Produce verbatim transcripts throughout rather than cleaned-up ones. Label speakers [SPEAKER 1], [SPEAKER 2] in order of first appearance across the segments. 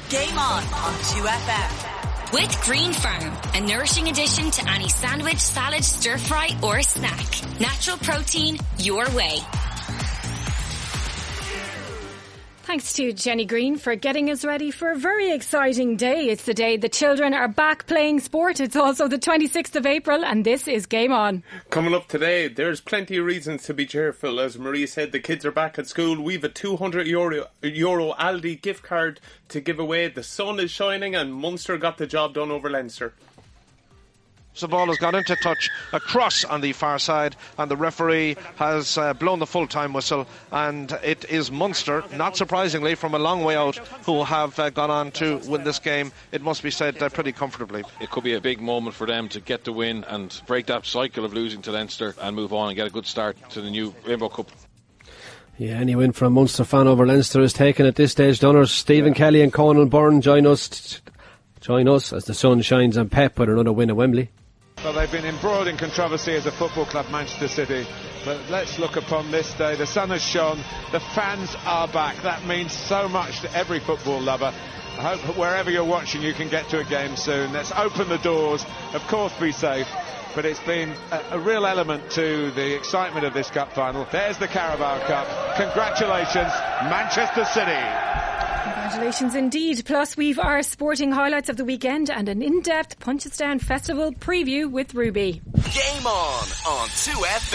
[SPEAKER 1] Game On on two F M.
[SPEAKER 2] With Green Farm, a nourishing addition to any sandwich, salad, stir fry or snack. Natural protein, your way.
[SPEAKER 3] Thanks to Jenny Green for getting us ready for a very exciting day. It's the day the children are back playing sport. It's also the twenty-sixth of April and this is Game On.
[SPEAKER 4] Coming up today, there's plenty of reasons to be cheerful. As Marie said, the kids are back at school. We've a two hundred euro, Euro Aldi gift card to give away. The sun is shining and Munster got the job done over Leinster.
[SPEAKER 5] The ball has gone into touch across on the far side and the referee has uh, blown the full-time whistle, and it is Munster, not surprisingly from a long way out, who have uh, gone on to win this game, it must be said, uh, pretty comfortably.
[SPEAKER 6] It could be a big moment for them to get the win and break that cycle of losing to Leinster and move on and get a good start to the new Rainbow Cup.
[SPEAKER 7] Yeah, any win for a Munster fan over Leinster is taken at this stage. Dunners, Stephen yeah. Kelly and Conan Byrne join us, join us as the sun shines on Pep with another win at Wembley.
[SPEAKER 8] Well, they've been embroiled in controversy as a football club, Manchester City, but let's look upon this day. The sun has shone, the fans are back. That means so much to every football lover. I hope wherever you're watching you can get to a game soon. Let's open the doors, of course be safe, but it's been a, a real element to the excitement of this cup final. There's the Carabao Cup. Congratulations, Manchester City.
[SPEAKER 3] Congratulations indeed. Plus we've our sporting highlights of the weekend and an in-depth Punchestown Festival preview with Ruby.
[SPEAKER 1] Game On on two F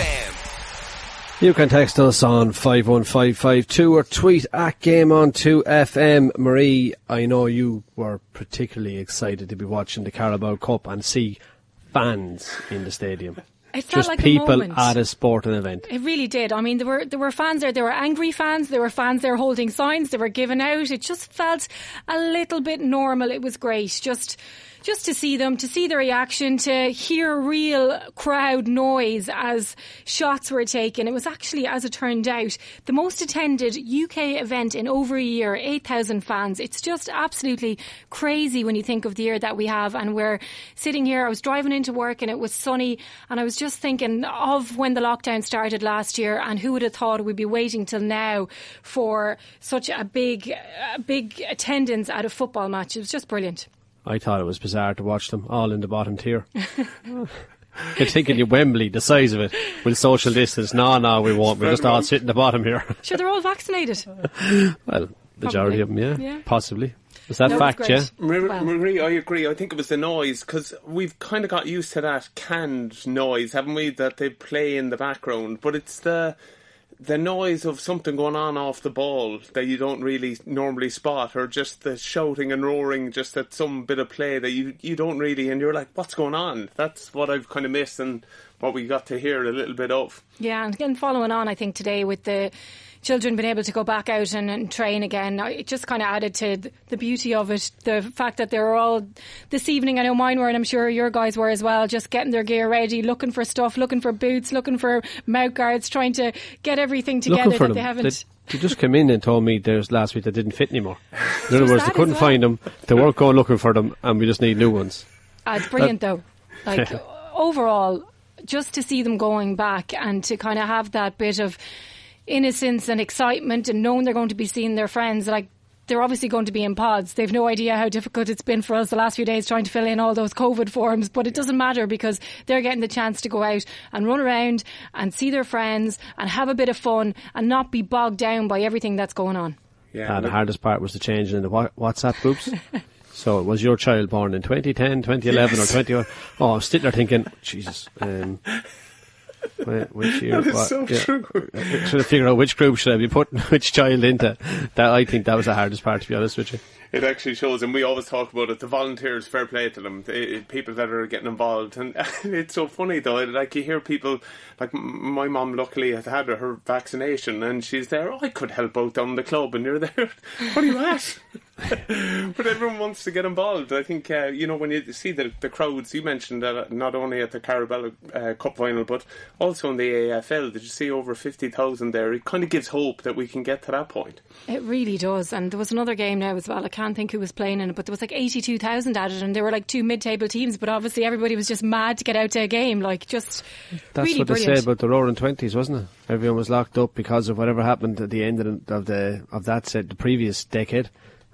[SPEAKER 1] M.
[SPEAKER 7] You can text us on five one five five two or tweet at Game On two F M. Marie, I know you were particularly excited to be watching the Carabao Cup and see fans in the stadium.
[SPEAKER 3] It felt
[SPEAKER 7] Just
[SPEAKER 3] like
[SPEAKER 7] people
[SPEAKER 3] a moment.
[SPEAKER 7] at a sporting event.
[SPEAKER 3] It really did. I mean, there were there were fans there. There were angry fans. There were fans there holding signs. They were giving out. It just felt a little bit normal. It was great. Just just to see them, to see the reaction, to hear real crowd noise as shots were taken. It was actually, as it turned out, the most attended U K event in over a year, eight thousand fans. It's just absolutely crazy when you think of the year that we have. And we're sitting here, I was driving into work and it was sunny, and I was just thinking of when the lockdown started last year, and who would have thought we'd be waiting till now for such a big, a big attendance at a football match. It was just brilliant.
[SPEAKER 7] I thought it was bizarre to watch them all in the bottom tier. You're thinking you Wembley, the size of it, with social distance. No, no, we won't. We're just all sitting in the bottom here.
[SPEAKER 3] Sure, they're all vaccinated.
[SPEAKER 7] Well, majority
[SPEAKER 3] Probably.
[SPEAKER 7] of them, yeah,
[SPEAKER 3] yeah.
[SPEAKER 7] possibly. Was that
[SPEAKER 3] No,
[SPEAKER 7] fact, yeah?
[SPEAKER 4] Marie,
[SPEAKER 3] Well.
[SPEAKER 4] Marie, I agree. I think it was the noise, because we've kind of got used to that canned noise, haven't we, that they play in the background. But it's the the noise of something going on off the ball that you don't really normally spot, or just the shouting and roaring just at some bit of play that you, you don't really, and you're like, what's going on? That's what I've kind of missed and what we got to hear a little bit of.
[SPEAKER 3] Yeah, and again, following on, I think, today with the children being able to go back out and, and train again, it just kind of added to the beauty of it. The fact that they were all, this evening, I know mine were, and I'm sure your guys were as well, just getting their gear ready, looking for stuff, looking for boots, looking for mouth guards, trying to get everything together
[SPEAKER 7] Looking for
[SPEAKER 3] that
[SPEAKER 7] them.
[SPEAKER 3] they haven't.
[SPEAKER 7] They, they just came in and told me there's last week they didn't fit anymore. In other
[SPEAKER 3] There's
[SPEAKER 7] words, they
[SPEAKER 3] that
[SPEAKER 7] couldn't
[SPEAKER 3] as well.
[SPEAKER 7] find them, they weren't going looking for them, and we just need new ones.
[SPEAKER 3] Ah, it's brilliant though. Like, overall, just to see them going back and to kind of have that bit of innocence and excitement and knowing they're going to be seeing their friends, like, they're obviously going to be in pods. They've no idea how difficult it's been for us the last few days trying to fill in all those COVID forms, but it doesn't matter because they're getting the chance to go out and run around and see their friends and have a bit of fun and not be bogged down by everything that's going on.
[SPEAKER 4] Yeah,
[SPEAKER 7] And the hardest part was the changing in the wa- WhatsApp groups. So was your child born in twenty ten, twenty eleven
[SPEAKER 4] Yes.
[SPEAKER 7] or twenty? Oh, I'm sitting there thinking, Jesus, um, wh- which year?
[SPEAKER 4] That is
[SPEAKER 7] what-
[SPEAKER 4] so
[SPEAKER 7] yeah,
[SPEAKER 4] true.
[SPEAKER 7] Trying to figure out which group should I be putting which child into. That I think that was the hardest part, to be honest with you.
[SPEAKER 4] It actually shows, and we always talk about it, the volunteers, fair play to them, the people that are getting involved. And it's so funny though, like you hear people, like my mum luckily has had her vaccination and she's there, oh, I could help out down the club, and you're there, what are you at? But everyone wants to get involved. I think, uh, you know, when you see the, the crowds, you mentioned that not only at the Carabao uh, Cup final, but also in the A F L, did you see over fifty thousand there? It kind of gives hope that we can get to that point.
[SPEAKER 3] It really does. And there was another game now as well. I can't think who was playing in it, but there was like eighty-two thousand at it, and there were like two mid-table teams, but obviously everybody was just mad to get out to a game. Like, just
[SPEAKER 7] That's
[SPEAKER 3] really
[SPEAKER 7] what
[SPEAKER 3] brilliant.
[SPEAKER 7] they said about the Roaring Twenties, wasn't it? Everyone was locked up because of whatever happened at the end of the of, the, of that said the previous decade,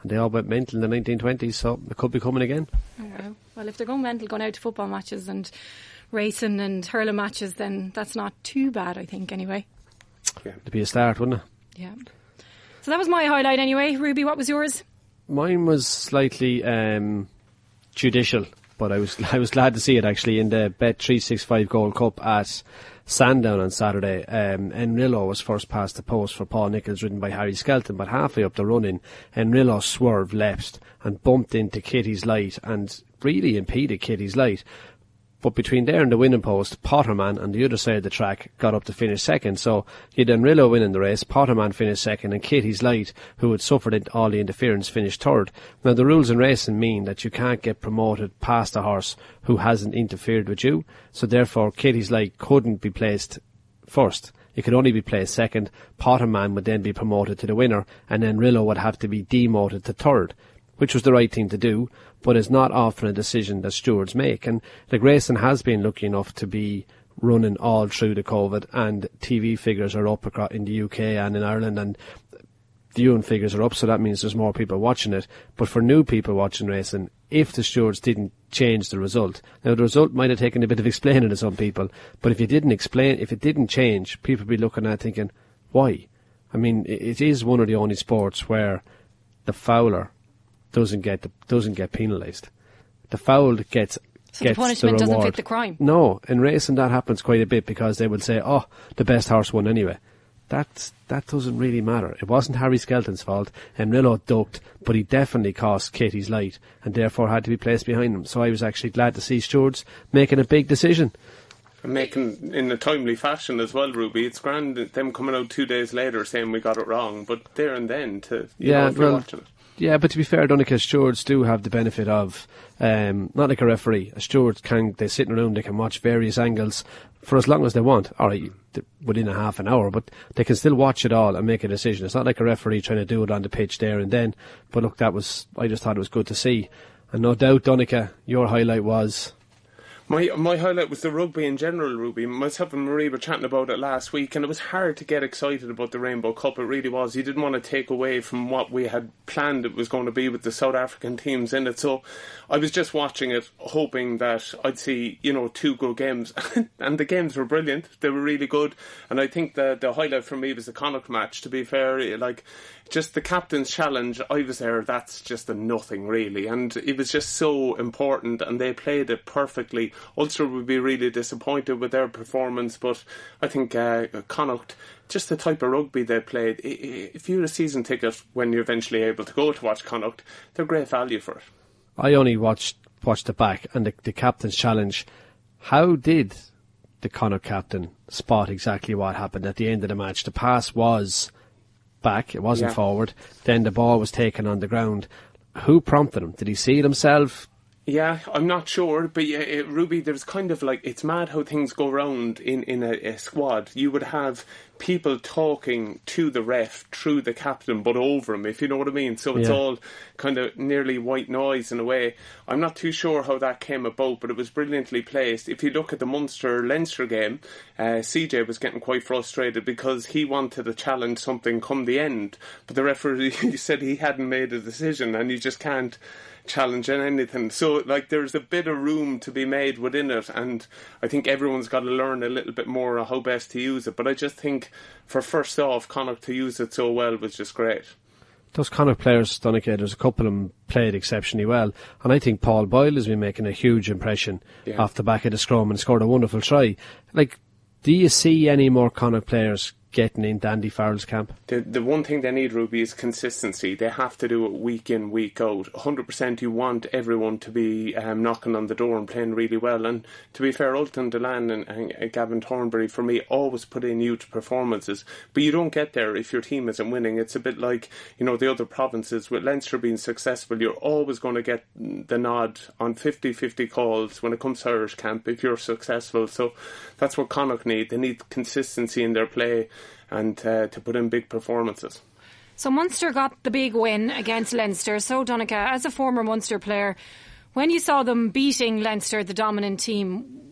[SPEAKER 7] and they all went mental in the nineteen twenties, so it could be coming again.
[SPEAKER 3] Oh, well, if they're going mental, going out to football matches and racing and hurling matches, then that's not too bad, I think, anyway.
[SPEAKER 7] Yeah. It'd be a start, wouldn't it?
[SPEAKER 3] Yeah. So that was my highlight anyway. Ruby, what was yours?
[SPEAKER 7] Mine was slightly um, judicial, but I was I was glad to see it actually in the Bet three sixty-five Gold Cup at Sandown on Saturday. Um, Enrillo was first past the post for Paul Nicholls, ridden by Harry Skelton, but halfway up the run-in, Enrillo swerved left and bumped into Kitty's Light and really impeded Kitty's Light. But between there and the winning post, Potterman on the other side of the track got up to finish second. So you had Enrillo winning the race, Potterman finished second, and Kitty's Light, who had suffered all the interference, finished third. Now the rules in racing mean that you can't get promoted past a horse who hasn't interfered with you. So therefore Kitty's Light couldn't be placed first. It could only be placed second. Potterman would then be promoted to the winner, and Enrillo would have to be demoted to third, which was the right thing to do, but is not often a decision that stewards make. And like racing has been lucky enough to be running all through the COVID, and T V figures are up across in the U K and in Ireland, and viewing figures are up, so that means there's more people watching it. But for new people watching racing, if the stewards didn't change the result, now the result might have taken a bit of explaining to some people, but if you didn't explain, if it didn't change, people would be looking at it thinking, why? I mean, it is one of the only sports where the fouler doesn't get doesn't get penalised. The foul gets
[SPEAKER 3] so
[SPEAKER 7] gets
[SPEAKER 3] the punishment
[SPEAKER 7] the
[SPEAKER 3] doesn't fit the crime.
[SPEAKER 7] No, in racing that happens quite a bit because they will say, "Oh, the best horse won anyway." That that doesn't really matter. It wasn't Harry Skelton's fault. Enrillo ducked, but he definitely cost Kitty's Light and therefore had to be placed behind him. So I was actually glad to see stewards making a big decision.
[SPEAKER 4] And making in a timely fashion as well, Ruby. It's grand them coming out two days later saying we got it wrong, but there and then to you
[SPEAKER 7] yeah,
[SPEAKER 4] know, if you're
[SPEAKER 7] well,
[SPEAKER 4] watching it.
[SPEAKER 7] Yeah, but to be fair, Donica, stewards do have the benefit of, um, not like a referee, a steward can, they sit in a room, they can watch various angles for as long as they want, alright, within a half an hour, but they can still watch it all and make a decision. It's not like a referee trying to do it on the pitch there and then, but look, that was, I just thought it was good to see. And no doubt, Donica, your highlight was...
[SPEAKER 4] My my highlight was the rugby in general, Ruby. Myself and Marie were chatting about it last week, and it was hard to get excited about the Rainbow Cup. It really was. You didn't want to take away from what we had planned it was going to be with the South African teams in it. So I was just watching it, hoping that I'd see, you know, two good games. And the games were brilliant. They were really good. And I think the, the highlight for me was the Connacht match, to be fair. Like, just the captain's challenge, I was there, that's just a nothing, really. And it was just so important, and they played it perfectly. Ulster would be really disappointed with their performance, but I think uh, Connacht, just the type of rugby they played, if you had a season ticket when you're eventually able to go to watch Connacht, they're great value for it.
[SPEAKER 7] I only watched watched it back, and the, the captain's challenge, how did the Connacht captain spot exactly what happened at the end of the match? The pass was back, it wasn't
[SPEAKER 4] yeah.
[SPEAKER 7] forward, then the ball was taken on the ground. Who prompted him? Did he see it himself?
[SPEAKER 4] Yeah, I'm not sure, but yeah, it, Ruby, there's kind of like, it's mad how things go round in, in a, a squad. You would have people talking to the ref through the captain, but over him, if you know what I mean. So it's
[SPEAKER 7] yeah.
[SPEAKER 4] all kind of nearly white noise in a way. I'm not too sure how that came about, but it was brilliantly placed. If you look at the Munster-Leinster game, uh, C J was getting quite frustrated because he wanted to challenge something come the end, but the referee said he hadn't made a decision, and you just can't challenge anything. So like there's a bit of room to be made within it, and I think everyone's got to learn a little bit more on how best to use it. But I just think for first off, Connacht to use it so well was just great.
[SPEAKER 7] Those Connacht players, Donica, there's a couple of them played exceptionally well, and I think Paul Boyle has been making a huge impression yeah. off the back of the scrum and scored a wonderful try. Like, do you see any more Connacht players getting into Andy Farrell's camp?
[SPEAKER 4] The the one thing they need, Ruby, is consistency. They have to do it week in, week out. one hundred percent you want everyone to be um, knocking on the door and playing really well. And to be fair, Ultan Delan and, and Gavin Thornbury, for me, always put in huge performances. But you don't get there if your team isn't winning. It's a bit like, you know, the other provinces. With Leinster being successful, you're always going to get the nod on fifty-fifty calls when it comes to Irish camp if you're successful. So that's what Connacht need. They need consistency in their play and uh, to put in big performances.
[SPEAKER 3] So Munster got the big win against Leinster. So Donica, as a former Munster player, when you saw them beating Leinster, the dominant team,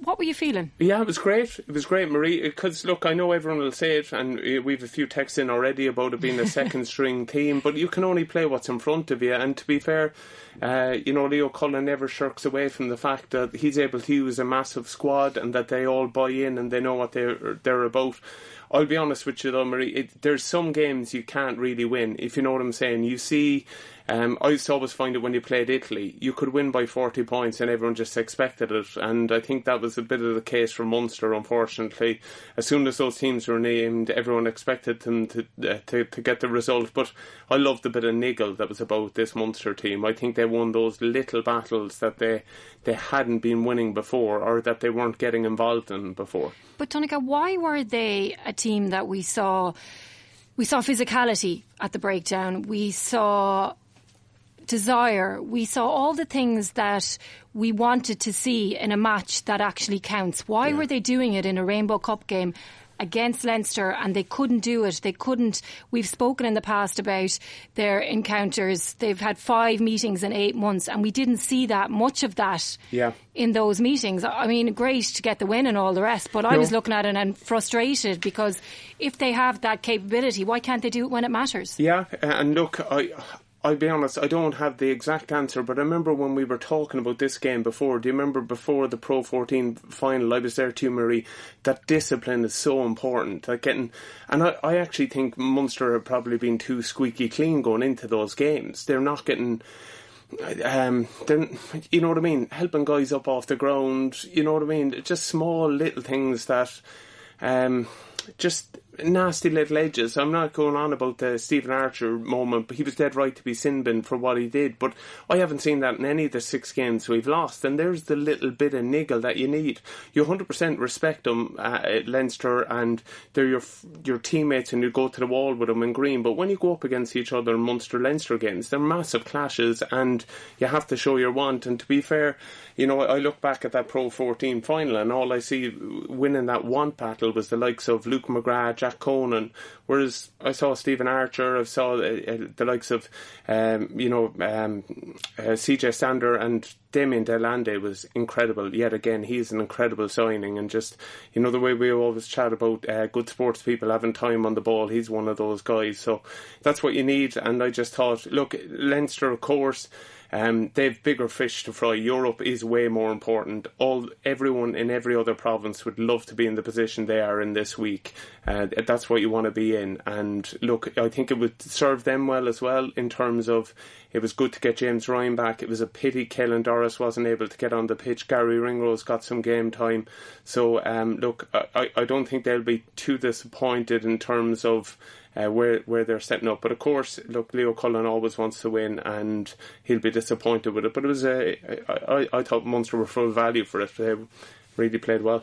[SPEAKER 3] What were you feeling?
[SPEAKER 4] Yeah, it was great. It was great, Marie, because, look, I know everyone will say it, and we have a few texts in already about it being a second-string team, but you can only play what's in front of you, and to be fair, uh, you know, Leo Cullen never shirks away from the fact that he's able to use a massive squad and that they all buy in and they know what they're, they're about. I'll be honest with you though, Marie, it, there's some games you can't really win, if you know what I'm saying. You see, um, I used to always find it when you played Italy, you could win by forty points and everyone just expected it, and I think that was a bit of the case for Munster, unfortunately. As soon as those teams were named, everyone expected them to uh, to, to get the result, but I loved the bit of niggle that was about this Munster team. I think they won those little battles that they, they hadn't been winning before, or that they weren't getting involved in before.
[SPEAKER 3] But Donncha, why were they a team that we saw we saw physicality at the breakdown, we saw desire, we saw all the things that we wanted to see in a match that actually counts? Why yeah. were they doing it in a Rainbow Cup game against Leinster, and they couldn't do it? They couldn't. We've spoken in the past about their encounters. They've had five meetings in eight months, and we didn't see that much of that
[SPEAKER 4] yeah.
[SPEAKER 3] in those meetings. I mean, great to get the win and all the rest, but no. I was looking at it and frustrated, because if they have that capability, why can't they do it when it matters?
[SPEAKER 4] Yeah, and look, I... I'll be honest, I don't have the exact answer, but I remember when we were talking about this game before, do you remember before the Pro fourteen final, I was there too, Marie, that discipline is so important. Like getting, and I, I actually think Munster have probably been too squeaky clean going into those games. They're not getting... Um, they're, you know what I mean? Helping guys up off the ground, you know what I mean? Just small little things that... Um, just nasty little edges. I'm not going on about the Stephen Archer moment, but he was dead right to be sin bin for what he did. But I haven't seen that in any of the six games we've lost. And there's the little bit of niggle that you need. You one hundred percent respect them uh, at Leinster, and they're your your teammates, and you go to the wall with them in green. But when you go up against each other in Munster-Leinster games, they're massive clashes, and you have to show your want. And to be fair, you know, I look back at that Pro fourteen final, and all I see winning that want battle was the likes of Luke McGrath, Jack Conan, whereas I saw Stephen Archer, I saw the, the likes of, um, you know, um, uh, C J Stander, and Damien Delande was incredible. Yet again, he's an incredible signing, and just, you know, the way we always chat about uh, good sports people having time on the ball, he's one of those guys. So that's what you need, and I just thought, look, Leinster, of course, Um, they've bigger fish to fry. Europe is way more important. All everyone in every other province would love to be in the position they are in this week. Uh, that's what you want to be in. And look, I think it would serve them well as well, in terms of it was good to get James Ryan back. It was a pity Caelan Doris wasn't able to get on the pitch. Gary Ringrose got some game time. So um, look, I, I don't think they'll be too disappointed in terms of Uh, where where they're setting up. But of course, look, Leo Cullen always wants to win, and he'll be disappointed with it. But it was a, I, I thought Munster were full value for it. They really played well.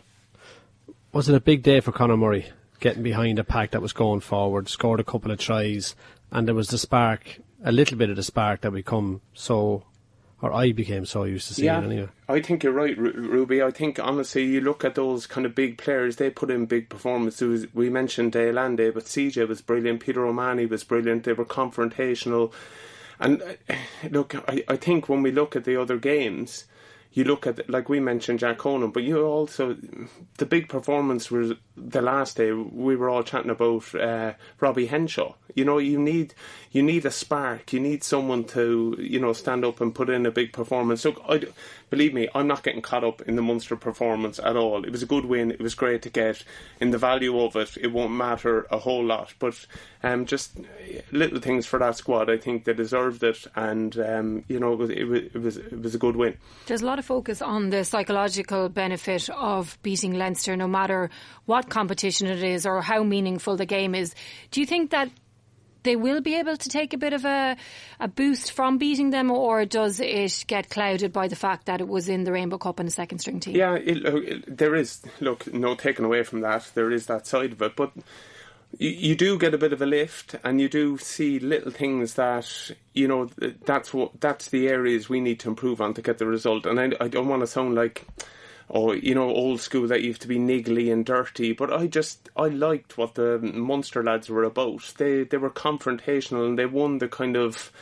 [SPEAKER 7] Was it a big day for Conor Murray, getting behind a pack that was going forward, scored a couple of tries, and there was the spark, a little bit of the spark that we come so, or I became so used to seeing
[SPEAKER 4] yeah,
[SPEAKER 7] it anyway.
[SPEAKER 4] I think you're right, Ruby. I think, honestly, you look at those kind of big players, they put in big performances. We mentioned Delande, but C J was brilliant, Peter O'Mahony was brilliant, they were confrontational. And look, I, I think when we look at the other games, you look at, like we mentioned, Jack Conan, but you also, the big performance was the last day. We were all chatting about uh, Robbie Henshaw. You know, you need you need a spark. You need someone to, you know, stand up and put in a big performance. Look, I, believe me, I'm not getting caught up in the Munster performance at all. It was a good win. It was great to get. In the value of it, it won't matter a whole lot. But um, just little things for that squad. I think they deserved it, and um, you know, it was, it was it was it was a good win.
[SPEAKER 3] There's a lot of focus on the psychological benefit of beating Leinster, no matter what competition it is or how meaningful the game is. Do you think that they will be able to take a bit of a, a boost from beating them, or does it get clouded by the fact that it was in the Rainbow Cup and a second string team?
[SPEAKER 4] Yeah, it, it, there is, look, no taking away from that, there is that side of it, but you, you do get a bit of a lift, and you do see little things that, you know, that's what that's the areas we need to improve on to get the result. And I, I don't want to sound like, oh, you know, old school, that you have to be niggly and dirty, but I just, I liked what the Munster lads were about. They they were confrontational, and they won the kind of,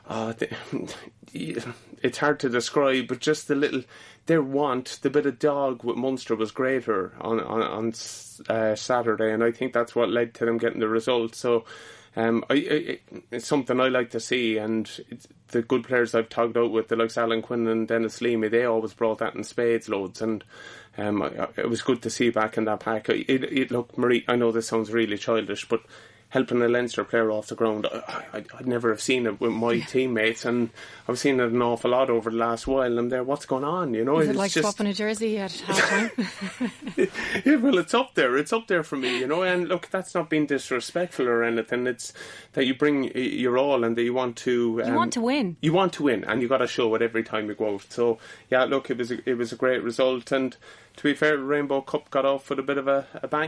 [SPEAKER 4] uh, they, it's hard to describe, but just the little, their want, the bit of dog with Munster was greater on, on, on uh, Saturday, and I think that's what led to them getting the result. So um, I, I, it's something I like to see, and it's, the good players I've talked out with, the likes Alan Quinn and Dennis Leamy, they always brought that in spades loads, and um, I, it was good to see back in that pack. It, it, look, Marie, I know this sounds really childish, but helping a Leinster player off the ground, I, I, I'd never have seen it with my teammates, and I've seen it an awful lot over the last while. I'm there, what's going on? You know,
[SPEAKER 3] is it
[SPEAKER 4] it's
[SPEAKER 3] like
[SPEAKER 4] just
[SPEAKER 3] swapping a jersey at half time?
[SPEAKER 4] Yeah, well, it's up there. It's up there for me, you know. And look, that's not being disrespectful or anything. It's that you bring your all, and that you want to. Um,
[SPEAKER 3] you want to win.
[SPEAKER 4] You want to win, and you got to show it every time you go out. So yeah, look, it was a, it was a great result, and to be fair, Rainbow Cup got off with a bit of a, a bang.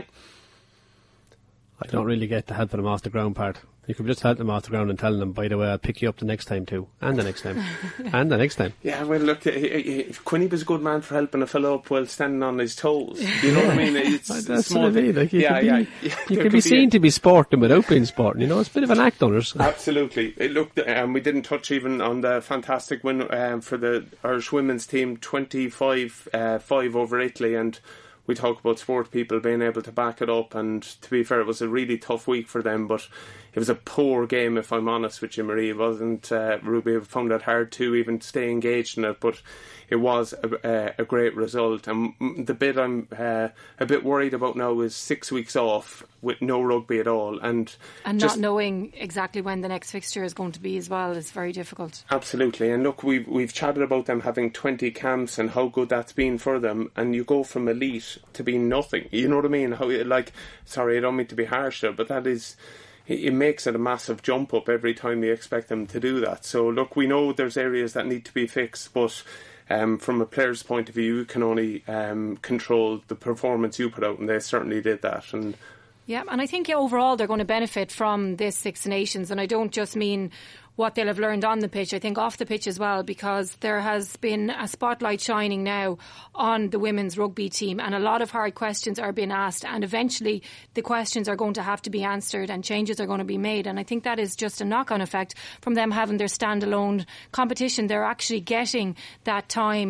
[SPEAKER 7] I don't really get the helping them off the ground part. You could just help them off the ground and tell them, by the way, I'll pick you up the next time too, and the next time, and the next time.
[SPEAKER 4] Yeah, well, look, Quinny was a good man for helping a fellow up while standing on his toes. You know what I mean? It's
[SPEAKER 7] That's
[SPEAKER 4] small
[SPEAKER 7] what I mean. Like, you
[SPEAKER 4] yeah,
[SPEAKER 7] could
[SPEAKER 4] yeah,
[SPEAKER 7] be,
[SPEAKER 4] yeah.
[SPEAKER 7] You could be seen to be sporting without being sporting. You know, it's a bit of an act on us.
[SPEAKER 4] Absolutely. It looked, and um, we didn't touch even on the fantastic win um, for the Irish women's team, twenty-five five over Italy, and we talk about sport people being able to back it up, and to be fair, it was a really tough week for them, but it was a poor game, if I'm honest with you, Marie. It wasn't, uh, Ruby found it hard to even stay engaged in it, but it was a, a, a great result. And the bit I'm uh, a bit worried about now is six weeks off with no rugby at all. And
[SPEAKER 3] and
[SPEAKER 4] just
[SPEAKER 3] not knowing exactly when the next fixture is going to be as well is very difficult.
[SPEAKER 4] Absolutely. And look, we've, we've chatted about them having twenty camps and how good that's been for them. And you go from elite to being nothing. You know what I mean? How, like, sorry, I don't mean to be harsh there, but that is... it makes it a massive jump up every time you expect them to do that. So look, we know there's areas that need to be fixed, but um, from a player's point of view, you can only um, control the performance you put out, and they certainly did that. And
[SPEAKER 3] yeah, and I think overall they're going to benefit from this Six Nations, and I don't just mean what they'll have learned on the pitch, I think off the pitch as well, because there has been a spotlight shining now on the women's rugby team, and a lot of hard questions are being asked, and eventually the questions are going to have to be answered and changes are going to be made, and I think that is just a knock-on effect from them having their standalone competition. They're actually getting that time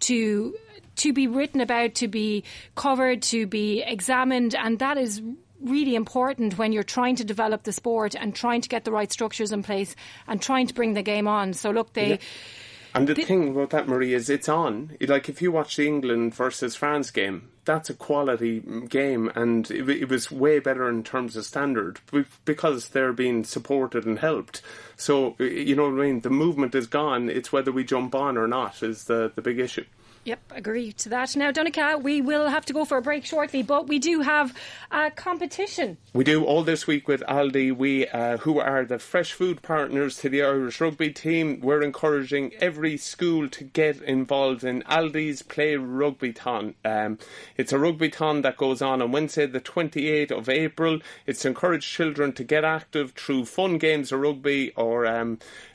[SPEAKER 3] to to be written about, to be covered, to be examined, and that is really important when you're trying to develop the sport and trying to get the right structures in place and trying to bring the game on. So look, they...
[SPEAKER 4] Yeah. And the
[SPEAKER 3] they,
[SPEAKER 4] thing about that, Marie, is it's on. Like, if you watch the England versus France game, that's a quality game, and it, it was way better in terms of standard because they're being supported and helped. So, you know what I mean? The movement is gone. It's whether we jump on or not is the, the big issue.
[SPEAKER 3] Yep, agree to that. Now, Donncha, we will have to go for a break shortly, but we do have a competition.
[SPEAKER 4] We do all this week with Aldi, we uh, who are the fresh food partners to the Irish rugby team. We're encouraging every school to get involved in Aldi's Play Rugby-ton. Um, it's a rugby-ton that goes on on Wednesday the twenty-eighth of April. It's to encourage children to get active through fun games of rugby or um,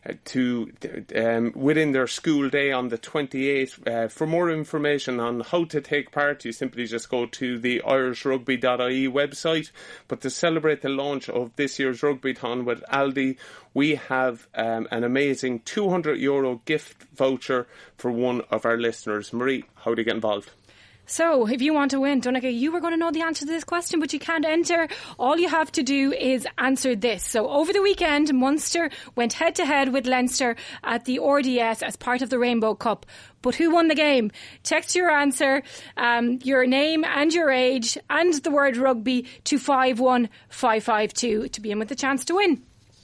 [SPEAKER 4] to um, within their school day on the twenty-eighth. Uh, for more information on how to take part, you simply just go to the irish rugby dot I E website. But to celebrate the launch of this year's Rugby-ton with Aldi, we have um, an amazing two hundred euro gift voucher for one of our listeners. Marie, how do you get involved?
[SPEAKER 3] So, if you want to win, Donncha, you were going to know the answer to this question, but you can't enter. All you have to do is answer this. So, over the weekend, Munster went head-to-head with Leinster at the R D S as part of the Rainbow Cup. But who won the game? Text your answer, um, your name and your age, and the word rugby to five one five five two to be in with the chance to win.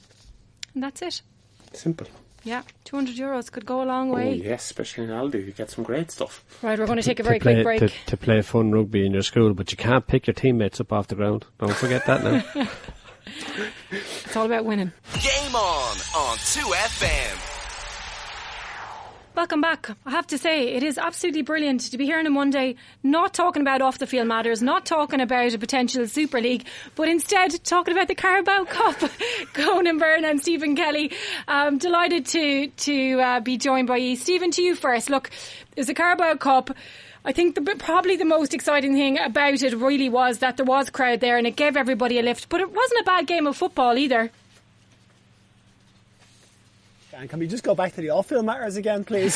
[SPEAKER 3] And that's it.
[SPEAKER 4] Simple.
[SPEAKER 3] Yeah, two hundred euros could go a long way.
[SPEAKER 4] Oh, yes, especially in Aldi. You get some great stuff.
[SPEAKER 3] Right, we're going to take a very
[SPEAKER 7] to play,
[SPEAKER 3] quick break.
[SPEAKER 7] To, to play fun rugby in your school, but you can't pick your teammates up off the ground. Don't forget that now.
[SPEAKER 3] It's all about winning.
[SPEAKER 1] Game on on two F M.
[SPEAKER 3] Welcome back. I have to say, it is absolutely brilliant to be here on a Monday, not talking about off-the-field matters, not talking about a potential Super League, but instead talking about the Carabao Cup. Conan Byrne and Stephen Kelly. Um, delighted to to uh, be joined by you. Stephen, to you first. Look, there's a Carabao Cup. I think the, probably the most exciting thing about it really was that there was a crowd there and it gave everybody a lift. But it wasn't a bad game of football either.
[SPEAKER 9] And can we just go back to the off-field matters again, please?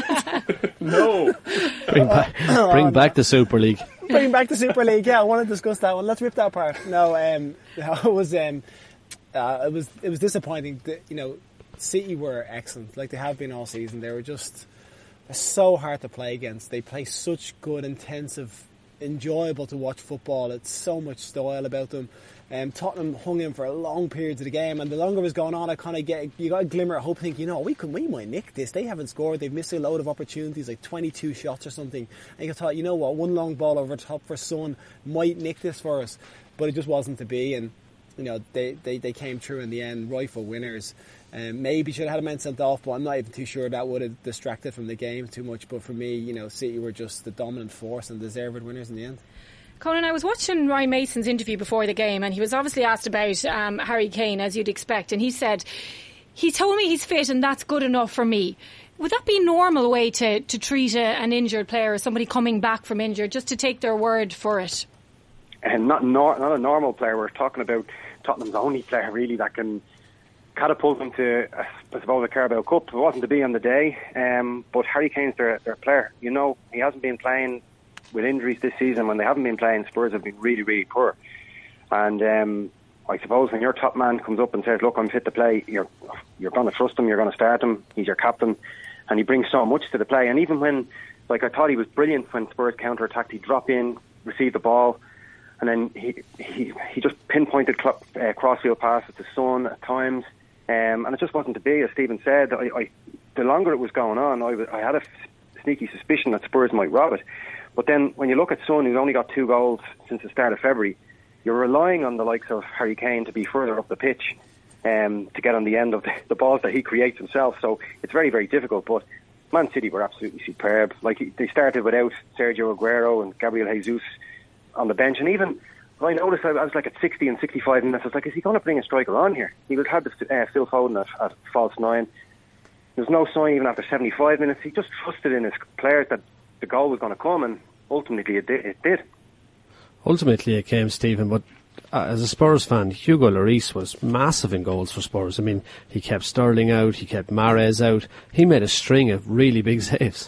[SPEAKER 4] No.
[SPEAKER 7] Bring back, bring back the Super League.
[SPEAKER 9] Bring back the Super League. Yeah, I want to discuss that one. Let's rip that apart. No, um, it was um, uh, it was it was disappointing. That, you know, City were excellent, like they have been all season. They were just they're so hard to play against. They play such good, intensive, enjoyable to watch football. It's so much style about them. Um, Tottenham hung in for long periods of the game, and the longer it was going on, I kind of get you got a glimmer of hope, thinking, you know, we could we might nick this. They haven't scored. They've missed a load of opportunities, like twenty-two shots or something. And you thought, you know what, one long ball over the top for Son might nick this for us, but it just wasn't to be. And you know, they they, they came through in the end, rightful winners. Um, maybe should have had a man sent off, but I'm not even too sure that would have distracted from the game too much. But for me, you know, City were just the dominant force and deserved winners in the end.
[SPEAKER 3] Conan, I was watching Ryan Mason's interview before the game, and he was obviously asked about um, Harry Kane, as you'd expect, and he said, he told me he's fit and that's good enough for me. Would that be a normal way to, to treat a, an injured player, or somebody coming back from injured, just to take their word for it?
[SPEAKER 10] And not nor, not a normal player. We're talking about Tottenham's only player, really, that can catapult them to, uh, I suppose, a Carabao Cup. It wasn't to be on the day, um, but Harry Kane's their, their player. You know, he hasn't been playing with injuries this season. When they haven't been playing, Spurs have been really, really poor. And um, I suppose when your top man comes up and says, look, I'm fit to play, you're you're going to trust him, you're going to start him, he's your captain, and he brings so much to the play. And even when, like, I thought he was brilliant when Spurs counter-attacked, he'd drop in, receive the ball, and then he he, he just pinpointed cl- uh, crossfield passes to Son at times, um, and it just wasn't to be. As Stephen said, I, I, the longer it was going on, I, was, I had a sneaky suspicion that Spurs might rob it. But then when you look at Son, who's only got two goals since the start of February, you're relying on the likes of Harry Kane to be further up the pitch um, to get on the end of the, the balls that he creates himself. So it's very, very difficult. But Man City were absolutely superb. Like, they started without Sergio Aguero and Gabriel Jesus on the bench. And even, I noticed, I was like at sixty and sixty-five minutes, I was like, is he going to bring a striker on here? He would have uh, Phil Foden at, at false nine. There's no sign even after seventy-five minutes. He just trusted in his players that the goal was going to come, and ultimately it did. It did.
[SPEAKER 7] Ultimately it came, Stephen, but uh, as a Spurs fan, Hugo Lloris was massive in goals for Spurs. I mean, he kept Sterling out, he kept Mahrez out. He made a string of really big saves.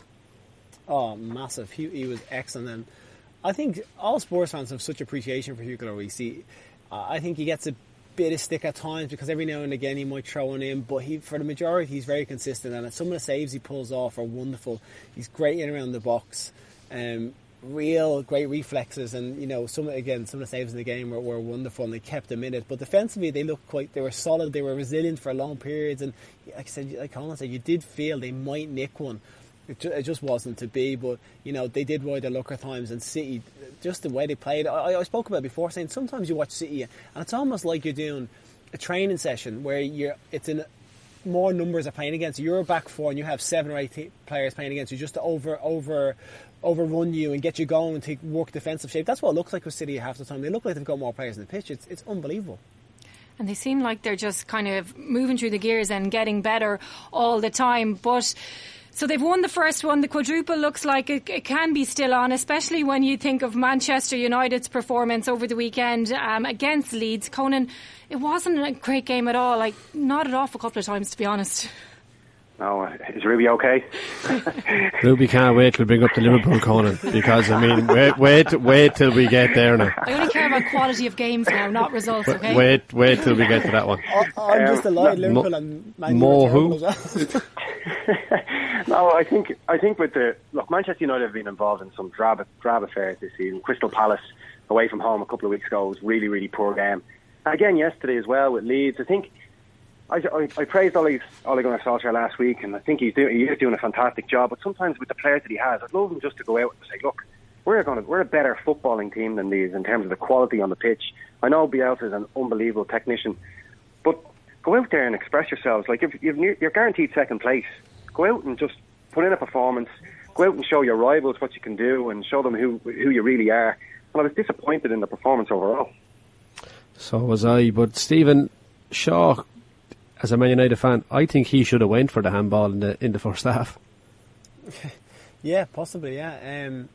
[SPEAKER 9] Oh, massive. He, he was excellent. And I think all Spurs fans have such appreciation for Hugo Lloris. He, uh, I think he gets a bit of stick at times because every now and again he might throw one in, but he, for the majority, he's very consistent, and some of the saves he pulls off are wonderful. He's great in around the box, um, real great reflexes, and you know, some again some of the saves in the game were, were wonderful, and they kept him in it. But defensively, they looked quite, they were solid, they were resilient for long periods, and like I said, like Colin said, you did feel they might nick one. It, ju- it just wasn't to be, but you know, they did ride their luck at times, and City, just the way they played, I, I spoke about it before, saying sometimes you watch City and it's almost like you're doing a training session where you're it's in more numbers are playing against you. You're a back four and you have seven or eight t- players playing against you just to over over overrun you and get you going to work defensive shape. That's what it looks like with City half the time. They look like they've got more players in the pitch. It's it's unbelievable.
[SPEAKER 3] And they seem like they're just kind of moving through the gears and getting better all the time. But so they've won the first one. The quadruple looks like it, it can be still on, especially when you think of Manchester United's performance over the weekend um, against Leeds. Conan, it wasn't a great game at all. Like, nodded off a couple of times, to be honest.
[SPEAKER 10] No, is Ruby okay?
[SPEAKER 7] Ruby can't wait till we bring up the Liverpool, Conan, because I mean, wait, wait, wait till we get there now.
[SPEAKER 3] I only care about quality of games now, not results. Okay.
[SPEAKER 7] Wait, wait till we get to that one.
[SPEAKER 9] I, I'm um, just delighted Liverpool
[SPEAKER 7] Mo-
[SPEAKER 9] and Man
[SPEAKER 7] Mo who?
[SPEAKER 10] No, I think I think with the look, Manchester United have been involved in some drab drab affairs this season. Crystal Palace away from home a couple of weeks ago was really, really poor game. And again yesterday as well with Leeds. I think. I, I, I praised Ole, Ole Gunnar Solskjaer last week, and I think he's do, he is doing a fantastic job. But sometimes with the players that he has, I'd love him just to go out and say, "Look, we're going to, we're a better footballing team than these in terms of the quality on the pitch." I know Bielsa is an unbelievable technician, but go out there and express yourselves. Like if you've, you're guaranteed second place, go out and just put in a performance. Go out and show your rivals what you can do, and show them who who you really are. And I was disappointed in the performance overall.
[SPEAKER 7] So was I, but Stephen Shaw, as a Man United fan, I think he should have went for the handball in the in the first half.
[SPEAKER 9] Yeah, possibly. Yeah, um,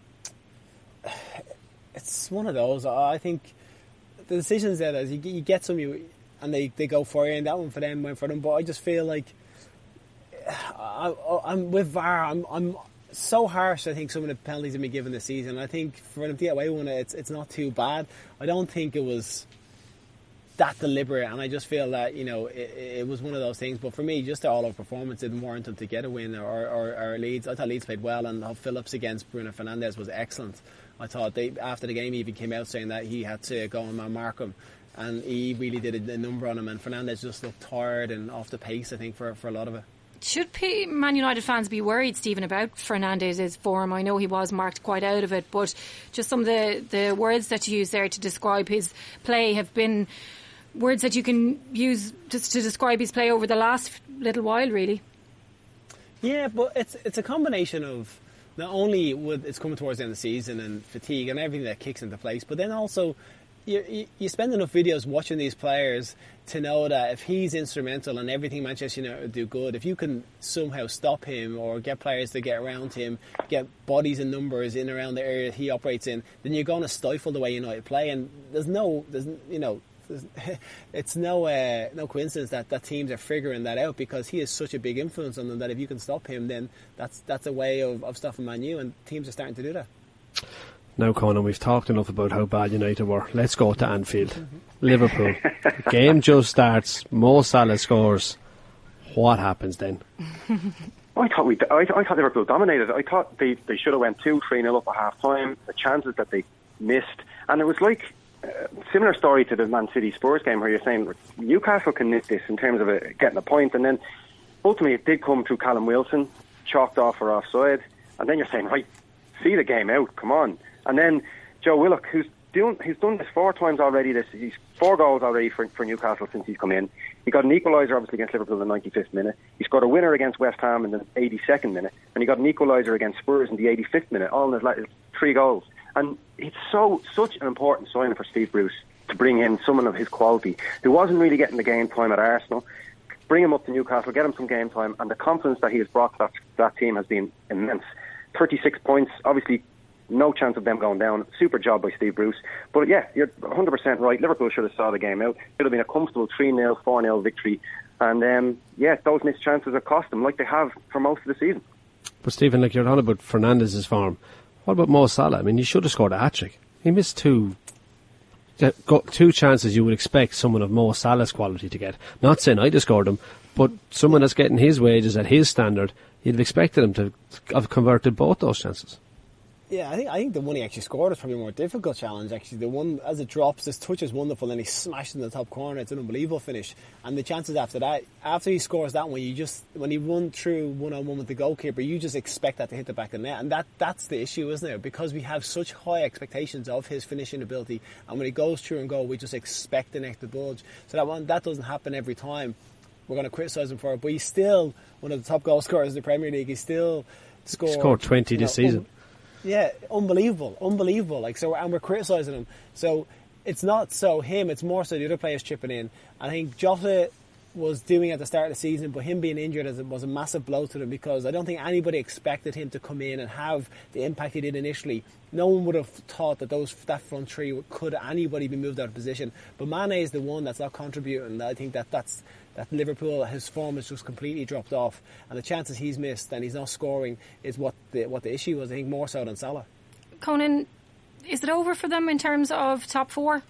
[SPEAKER 9] it's one of those. I think the decisions there is you, you get some, you and they, they go for you, and that one for them went for them. But I just feel like I, I'm with V A R. I'm, I'm so harsh. I think some of the penalties have been given this season. I think for them to get away with it, it's it's not too bad. I don't think it was that deliberate, and I just feel that, you know, it, it was one of those things. But for me, just the all-out performance didn't warrant them to get a win. Or, or, or Leeds, I thought Leeds played well, and Phillips against Bruno Fernandes was excellent. I thought they, after the game, he even came out saying that he had to go and mark him, and he really did a, a number on him. And Fernandes just looked tired and off the pace, I think, for for a lot of it.
[SPEAKER 3] Should P- Man United fans be worried, Stephen, about Fernandes' form? I know he was marked quite out of it, but just some of the, the words that you use there to describe his play have been words that you can use just to describe his play over the last little while, really. Yeah, but it's it's a combination of not only with it's coming towards the end of the season and fatigue and everything that kicks into place, but then also you, you, you spend enough videos watching these players to know that if he's instrumental in everything Manchester United do good, if you can somehow stop him or get players to get around him, get bodies and numbers in around the area he operates in, then you're going to stifle the way United play. And there's no, there's you know, there's, it's no uh, no coincidence that, that teams are figuring that out, because he has such a big influence on them that if you can stop him, then that's that's a way of, of stopping Man U, and teams are starting to do that. Now, Conan, we've talked enough about how bad United were. Let's go to Anfield. Mm-hmm. Liverpool. Game just starts. Mo Salah scores. What happens then?
[SPEAKER 10] I thought we. I, I thought Liverpool dominated. I thought they, they should have went two, three nil up at half time. The chances that they missed, and it was like a similar story to the Man City Spurs game, where you're saying Newcastle can nip this in terms of a, getting a point, and then ultimately it did come through Callum Wilson, chalked off for offside, and then you're saying, right, see the game out, come on. And then Joe Willock, who's doing, he's done this four times already. This he's four goals already for, for Newcastle since he's come in. He got an equaliser obviously against Liverpool in the ninety-fifth minute. He scored a winner against West Ham in the eighty-second minute, and he got an equaliser against Spurs in the eighty-fifth minute. All in his like, three goals. And it's so such an important sign for Steve Bruce to bring in someone of his quality who wasn't really getting the game time at Arsenal. Bring him up to Newcastle, get him some game time, and the confidence that he has brought to that, that team has been immense. thirty-six points, obviously. No chance of them going down. Super job by Steve Bruce. But yeah, you're one hundred percent right. Liverpool should have saw the game out. It would have been a comfortable three nil, four nil victory. And um, yeah, those missed chances have cost them, like they have for most of the season.
[SPEAKER 7] But Stephen, like you're on about Fernandes' form, what about Mo Salah? I mean, he should have scored a hat-trick. He missed two two chances you would expect someone of Mo Salah's quality to get. Not saying I'd have scored them, but someone that's getting his wages at his standard, you'd have expected him to have converted both those chances.
[SPEAKER 9] Yeah, I think I think the one he actually scored is probably a more difficult challenge. Actually, the one as it drops, this touch is wonderful, and he smashed in the top corner. It's an unbelievable finish, and the chances after that, after he scores that one, you just when he run through one on one with the goalkeeper, you just expect that to hit the back of the net, and that that's the issue, isn't it? Because we have such high expectations of his finishing ability, and when he goes through and goal, we just expect the net to bulge. So that one that doesn't happen every time. We're going to criticise him for it, but he's still one of the top goal scorers in the Premier League. He's still scored,
[SPEAKER 7] he scored twenty
[SPEAKER 9] you know,
[SPEAKER 7] this season.
[SPEAKER 9] Um, Yeah, unbelievable, unbelievable. Like so, and we're criticising him. So it's not so him; it's more so the other players chipping in. I think Jota was doing it at the start of the season, but him being injured was a massive blow to them, because I don't think anybody expected him to come in and have the impact he did initially. No one would have thought that those that front three could anybody be moved out of position. But Mane is the one that's not contributing. I think that that's. That Liverpool, his form has just completely dropped off, and the chances he's missed and he's not scoring is what the what the issue was. I think more so than Salah.
[SPEAKER 3] Conan, is it over for them in terms of top four?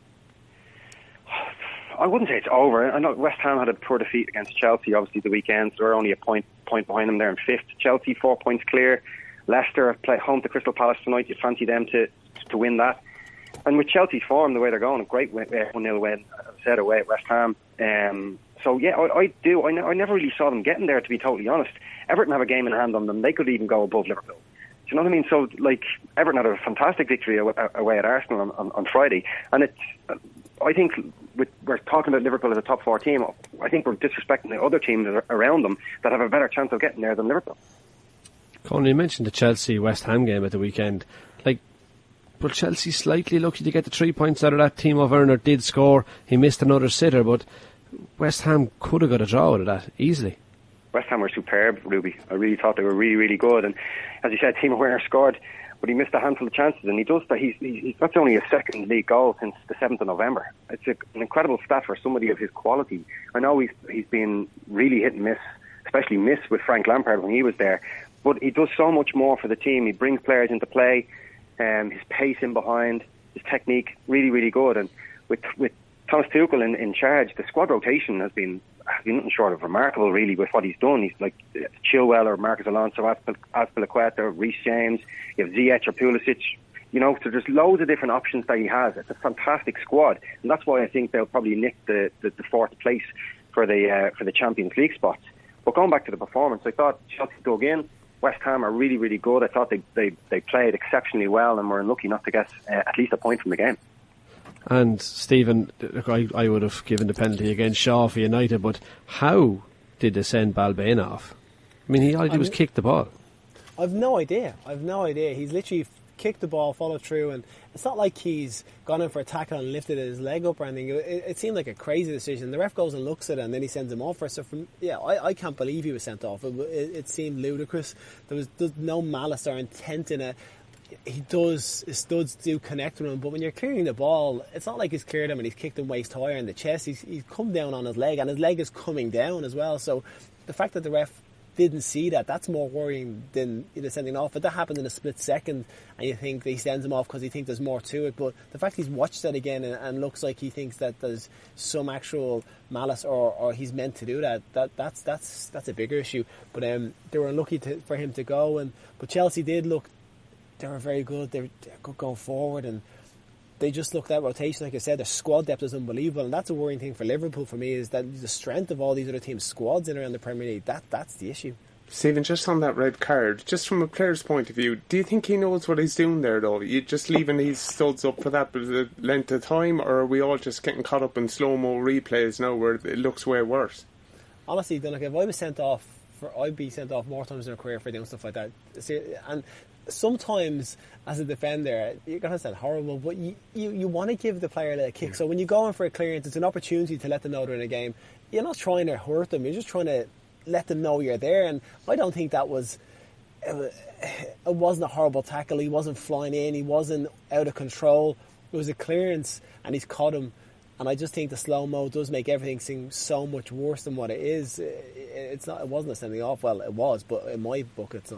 [SPEAKER 10] I wouldn't say it's over. I know West Ham had a poor defeat against Chelsea, obviously the weekend. So they're only a point point behind them there in fifth. Chelsea four points clear. Leicester play home to Crystal Palace tonight. You fancy them to to win that. And with Chelsea's form, the way they're going, a great one nil win, as I said, away at West Ham. Um, so, yeah, I, I do. I, ne- I never really saw them getting there, to be totally honest. Everton have a game in hand on them. They could even go above Liverpool. Do you know what I mean? So, like, Everton had a fantastic victory away, away at Arsenal on, on, on Friday. And it's, I think with, we're talking about Liverpool as a top four team. I think we're disrespecting the other teams around them that have a better chance of getting there than Liverpool.
[SPEAKER 7] Colin, you mentioned the Chelsea-West Ham game at the weekend. Like, but Chelsea slightly lucky to get the three points out of that. Timo Werner did score. He missed another sitter, but West Ham could have got a draw out of that easily.
[SPEAKER 10] West Ham were superb, Ruby. I really thought they were really, really good. And as you said, Timo Werner scored, but he missed a handful of chances. And he does that. He's, he's that's only his second league goal since the seventh of November. It's a, an incredible stat for somebody of his quality. I know he's he's been really hit and miss especially missed with Frank Lampard when he was there. But he does so much more for the team. He brings players into play, um, his pace in behind, his technique, really, really good. And with with Thomas Tuchel in, in charge, the squad rotation has been, has been nothing short of remarkable, really, with what he's done. He's like Chilwell or Marcus Alonso, Azpilicueta, Reece James, you have Ziyech or Pulisic. You know, so there's loads of different options that he has. It's a fantastic squad, and that's why I think they'll probably nick the, the, the fourth place for the uh, for the Champions League spots. But going back to the performance, I thought Chelsea dug in. West Ham are really, really good. I thought they, they, they played exceptionally well and were unlucky not to get uh, at least a point from the game.
[SPEAKER 7] And Stephen, look, I, I would have given the penalty against Shaw for United, but how did they send Balbain off? I mean, he all he did was kick the ball.
[SPEAKER 9] I've no idea. I've no idea. He's literally kicked the ball, followed through, and it's not like he's gone in for a tackle and lifted his leg up or anything. It, it seemed like a crazy decision. The ref goes and looks at it, and then he sends him off for it. So, from, yeah, I, I can't believe he was sent off. It, it, it seemed ludicrous. There was there's no malice or intent in it. He does, his studs do connect with him, but when you're clearing the ball, it's not like he's cleared him and he's kicked him waist higher in the chest. He's, he's come down on his leg, and his leg is coming down as well. So the fact that the ref didn't see that, that's more worrying than you know, sending off. But that happened in a split second, and you think that he sends him off because he thinks there's more to it. But the fact he's watched that again and, and looks like he thinks that there's some actual malice or, or he's meant to do that, that that's that's that's a bigger issue. But um, they were unlucky to, for him to go. And but Chelsea did look, they were very good. They were good going forward, and they just looked at rotation. Like I said, their squad depth is unbelievable, and that's a worrying thing for Liverpool for me, is that the strength of all these other teams' squads in around the Premier League, that that's the issue.
[SPEAKER 4] Stephen, just on that red card, just from a player's point of view, do you think he knows what he's doing there, though? You just leaving these studs up for that length of time, or are we all just getting caught up in slow-mo replays now where it looks way worse?
[SPEAKER 9] Honestly, like, if I was sent off, for, I'd be sent off more times in a career for doing stuff like that. And sometimes, as a defender, you're going to sound horrible, but you, you, you want to give the player a little kick. Yeah. So when you go in for a clearance, it's an opportunity to let them know they're in a game. You're not trying to hurt them, you're just trying to let them know you're there. And I don't think that was, it wasn't a horrible tackle. He wasn't flying in, he wasn't out of control. It was a clearance, and he's caught him. And I just think the slow-mo does make everything seem so much worse than what it is. It's not. It wasn't a sending off. Well, it was, but in my book, it's not.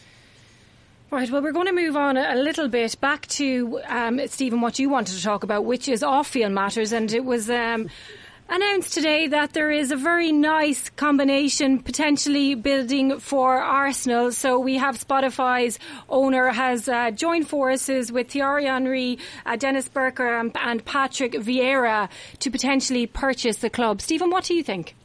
[SPEAKER 3] Right, well, we're going to move on a, a little bit back to, um, Stephen, what you wanted to talk about, which is off-field matters. And it was um, announced today that there is a very nice combination potentially building for Arsenal. So we have Spotify's owner has uh, joined forces with Thierry Henry, uh, Dennis Bergkamp and, and Patrick Vieira to potentially purchase the club. Stephen, what do you think?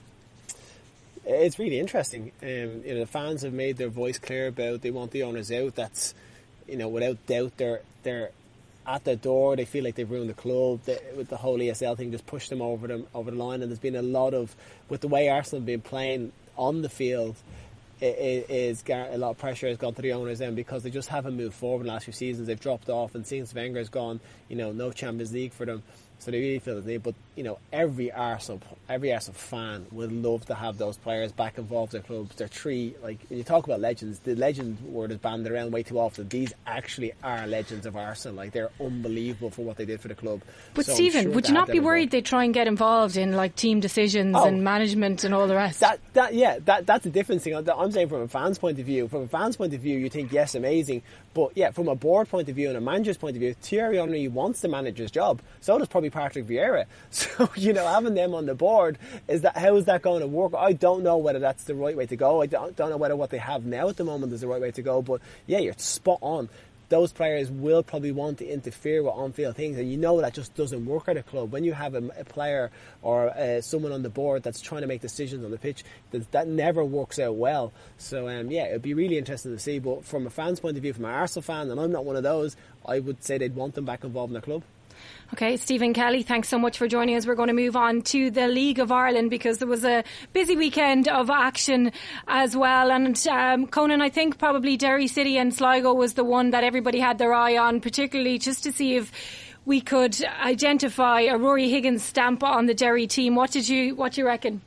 [SPEAKER 9] It's really interesting. Um, you know, the fans have made their voice clear about they want the owners out. That's, you know, without doubt, they're they're at their door. They feel like they've ruined the club. They, with the whole E S L thing, just pushed them over them over the line. And there's been a lot of, with the way Arsenal have been playing on the field, it, it is a lot of pressure has gone to the owners then, because they just haven't moved forward in the last few seasons. They've dropped off, and since Wenger's gone, you know, no Champions League for them. So they really feel the need. But, you know, every Arsenal, every Arsenal fan would love to have those players back involved in their clubs. They're three, like, when you talk about legends, the legend word is banded around way too often. These actually are legends of Arsenal. Like, they're unbelievable for what they did for the club.
[SPEAKER 3] But,
[SPEAKER 9] so
[SPEAKER 3] Stephen,
[SPEAKER 9] sure
[SPEAKER 3] would you not be worried they try and get involved in, like, team decisions oh, and management and all the rest?
[SPEAKER 9] That, that, yeah, that, that's a different thing. I'm saying from a fan's point of view. From a fan's point of view, you think, yes, amazing. But, yeah, from a board point of view and a manager's point of view, Thierry Henry wants the manager's job. So does probably Patrick Vieira. So, you know, having them on the board, is that how is that going to work? I don't know whether that's the right way to go. I don't, don't know whether what they have now at the moment is the right way to go. But, yeah, you're spot on. Those players will probably want to interfere with on-field things, and you know that just doesn't work at a club. When you have a, a player or uh, someone on the board that's trying to make decisions on the pitch, that, that never works out well. So, um, yeah, it'd be really interesting to see. But from a fan's point of view, from an Arsenal fan, and I'm not one of those, I would say they'd want them back involved in the club.
[SPEAKER 3] Okay, Stephen Kelly, thanks so much for joining us. We're going to move on to the League of Ireland, because there was a busy weekend of action as well. And um, Conan, I think probably Derry City and Sligo was the one that everybody had their eye on, particularly just to see if we could identify a Rory Higgins stamp on the Derry team. What did you what do you reckon?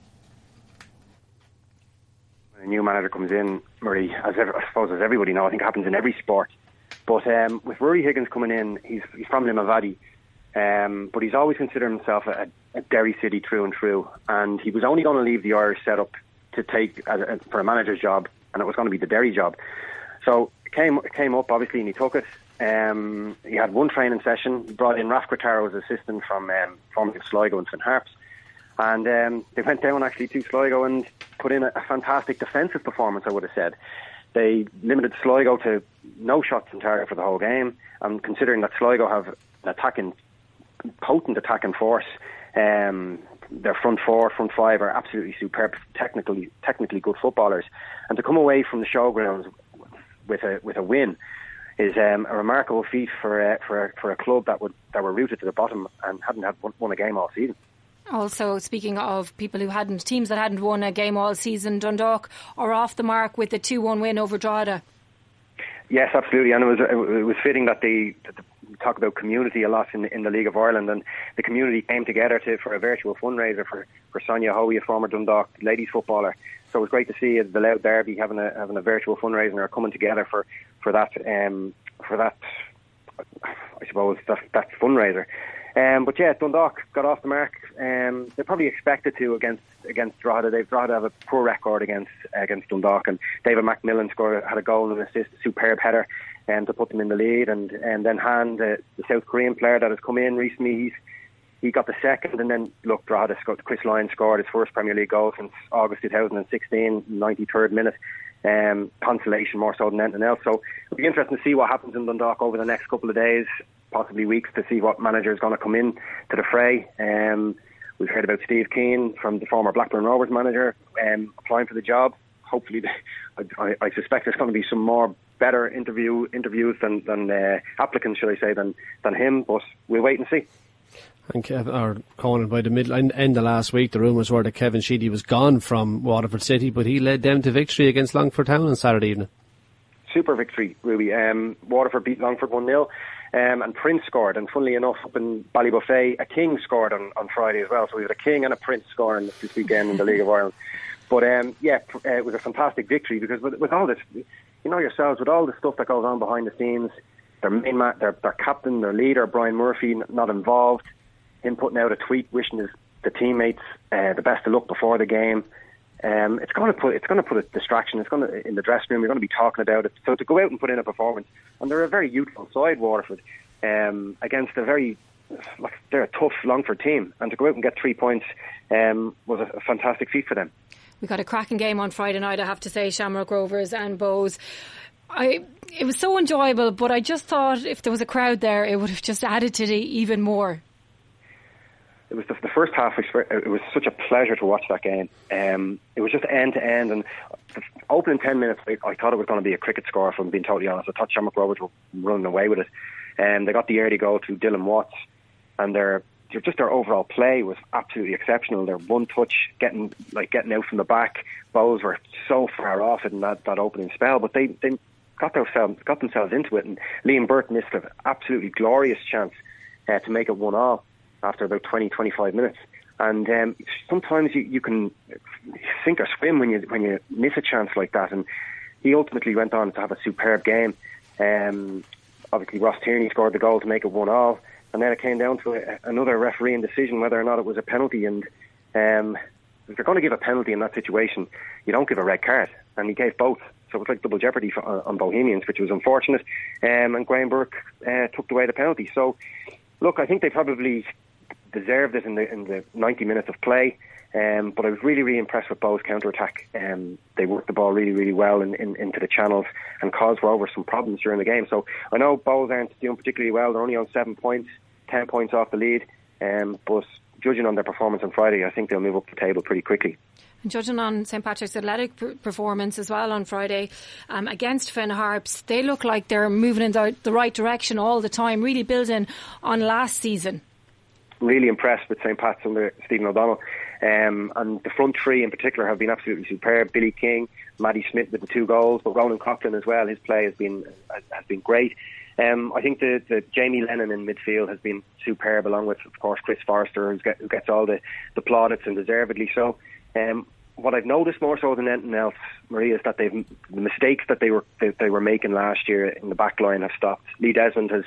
[SPEAKER 10] When a new manager comes in, Murray, as ever, I suppose as everybody knows, I think it happens in every sport. But um, with Rory Higgins coming in, he's, he's from Limavady. Um, but he's always considered himself a, a Derry City through and through, and he was only going to leave the Irish setup to take as a, for a manager's job, and it was going to be the Derry job. So it came it came up obviously, and he took it. Um, he had one training session. He brought in Raf Grataro as assistant from um, formerly Sligo and St Harps, and um, they went down actually to Sligo and put in a, a fantastic defensive performance, I would have said. They limited Sligo to no shots on target for the whole game, and considering that Sligo have an attacking, potent attacking force, um, their front four, front five are absolutely superb, technically technically good footballers, and to come away from the showgrounds with a with a win is um, a remarkable feat for uh, for a, for a club that would that were rooted to the bottom and hadn't had won, won a game all season.
[SPEAKER 3] Also, speaking of people who hadn't, teams that hadn't won a game all season, Dundalk are off the mark with the two one win over Drogheda.
[SPEAKER 10] Yes, absolutely, and it was it was fitting that they, that they talk about community a lot in the, in the League of Ireland, and the community came together to for a virtual fundraiser for, for Sonia Hoey, a former Dundalk ladies footballer. So it was great to see the Loud Derby having a having a virtual fundraiser and are coming together for for that um, for that I suppose that that fundraiser. Um, but yeah, Dundalk got off the mark. Um, they probably expected to against against Drogheda. They've Drogheda have a poor record against against Dundalk, and David Macmillan scored had a goal and an assist, a superb header, um, to put them in the lead. And and then Han, the, the South Korean player that has come in recently, he's he got the second. And then look, Drogheda scored. Chris Lyons scored his first Premier League goal since August two thousand sixteen, ninety-third minute. Um, consolation more so than anything else. So it'll be interesting to see what happens in Dundalk over the next couple of days, possibly weeks, to see what manager is going to come in to the fray. Um, we've heard about Steve Keane, from the former Blackburn Rovers manager, um, applying for the job. Hopefully, I, I suspect there's going to be some more better interview interviews than, than uh, applicants, should I say, than than him. But we'll wait and see.
[SPEAKER 7] And Kev, or Conan, by the middle end of last week, the rumours were that Kevin Sheedy was gone from Waterford City, but he led them to victory against Longford Town on Saturday evening. Super victory, Ruby. Um, Waterford beat Longford one nil, um, and Prince scored. And funnily enough, up in Ballybuffet, a King scored on, on Friday as well. So we had a King and a Prince scoring this weekend in the League of Ireland. But um, yeah, uh, it was a fantastic victory, because with, with all this, you know yourselves, with all the stuff that goes on behind the scenes, their main ma- their, their captain, their leader, Brian Murphy, not involved. Him putting out a tweet wishing his the teammates uh, the best of luck before the game. Um, it's going to put it's going to put a distraction. It's going to in the dressing room. You're going to be talking about it. So to go out and put in a performance, and they're a very youthful side, Waterford, um, against a very like they're a tough Longford team, and to go out and get three points um, was a, a fantastic feat for them.
[SPEAKER 3] We got a cracking game on Friday night, I have to say, Shamrock Rovers and Bows. I it was so enjoyable, but I just thought if there was a crowd there, it would have just added to it even more.
[SPEAKER 10] It was the, the first half. It was such a pleasure to watch that game. Um, it was just end to end, and the opening ten minutes, I, I thought it was going to be a cricket score. If I'm being totally honest, I thought Shamrock Rovers were running away with it. And um, they got the early goal to Dylan Watts, and their just their overall play was absolutely exceptional. Their one touch, getting like getting out from the back, Bows were so far off it in that, that opening spell, but they they got themselves got themselves into it. And Liam Burt missed an absolutely glorious chance uh, to make it one all after about twenty, twenty-five minutes. And um, sometimes you, you can sink or swim when you when you miss a chance like that. And he ultimately went on to have a superb game. Um, obviously, Ross Tierney scored the goal to make it one all. And then it came down to a, another refereeing decision whether or not it was a penalty. And um, if you're going to give a penalty in that situation, you don't give a red card. And he gave both. So it was like double jeopardy for, on, on Bohemians, which was unfortunate. Um, and Graham Burke uh, took away the penalty. So, look, I think they probably deserved it in the in the ninety minutes of play, um, but I was really, really impressed with Bow's counter-attack. Um, they worked the ball really, really well in, in, into the channels and caused Rovers some problems during the game. So I know Bows aren't doing particularly well. They're only on seven points, ten points off the lead, um, but judging on their performance on Friday, I think they'll move up the table pretty quickly.
[SPEAKER 3] And judging on Saint Patrick's athletic performance as well on Friday um, against Finn Harps, they look like they're moving in the, the right direction all the time, really building on last season.
[SPEAKER 10] Really impressed with Saint Pat's under Stephen O'Donnell, um, and the front three in particular have been absolutely superb. Billy King, Matty Smith with the two goals, but Ronan Coughlin as well. His play has been has been great. Um, I think the, the Jamie Lennon in midfield has been superb, along with, of course, Chris Forrester, who's get, who gets all the, the plaudits, and deservedly so. Um, what I've noticed more so than anything else, Maria, is that they've the mistakes that they were they, they were making last year in the back line have stopped. Lee Desmond has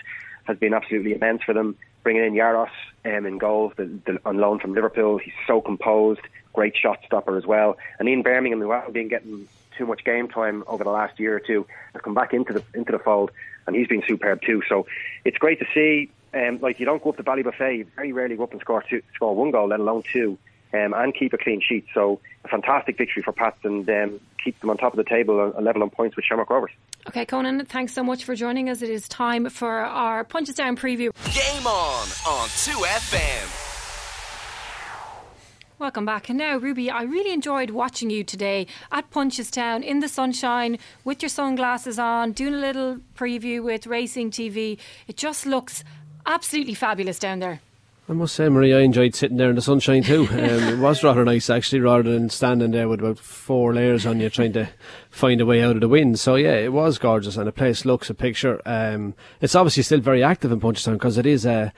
[SPEAKER 10] has been absolutely immense for them. Bringing in Yaros um, in goals, the, the, on loan from Liverpool. He's so composed, great shot stopper as well. And Ian Birmingham, who hasn't been getting too much game time over the last year or two, has come back into the into the fold, and he's been superb too. So it's great to see. Um, like, you don't go up to Ballybuffet, you very rarely go up and score two, score one goal, let alone two, um, and keep a clean sheet. So a fantastic victory for Pats, and um, keep them on top of the table, a level on points with Shamrock Rovers.
[SPEAKER 3] Okay, Conan, thanks so much for joining us. It is time for our Punchestown preview.
[SPEAKER 1] Game on on two F M.
[SPEAKER 3] Welcome back. And now, Ruby, I really enjoyed watching you today at Punchestown in the sunshine with your sunglasses on, doing a little preview with Racing T V. It just looks absolutely fabulous down there.
[SPEAKER 7] I must say, Marie, I enjoyed sitting there in the sunshine too. Um, it was rather nice, actually, rather than standing there with about four layers on you trying to find a way out of the wind. So yeah, it was gorgeous, and the place looks a picture. Um, it's obviously still very active in Punchestown because it is a,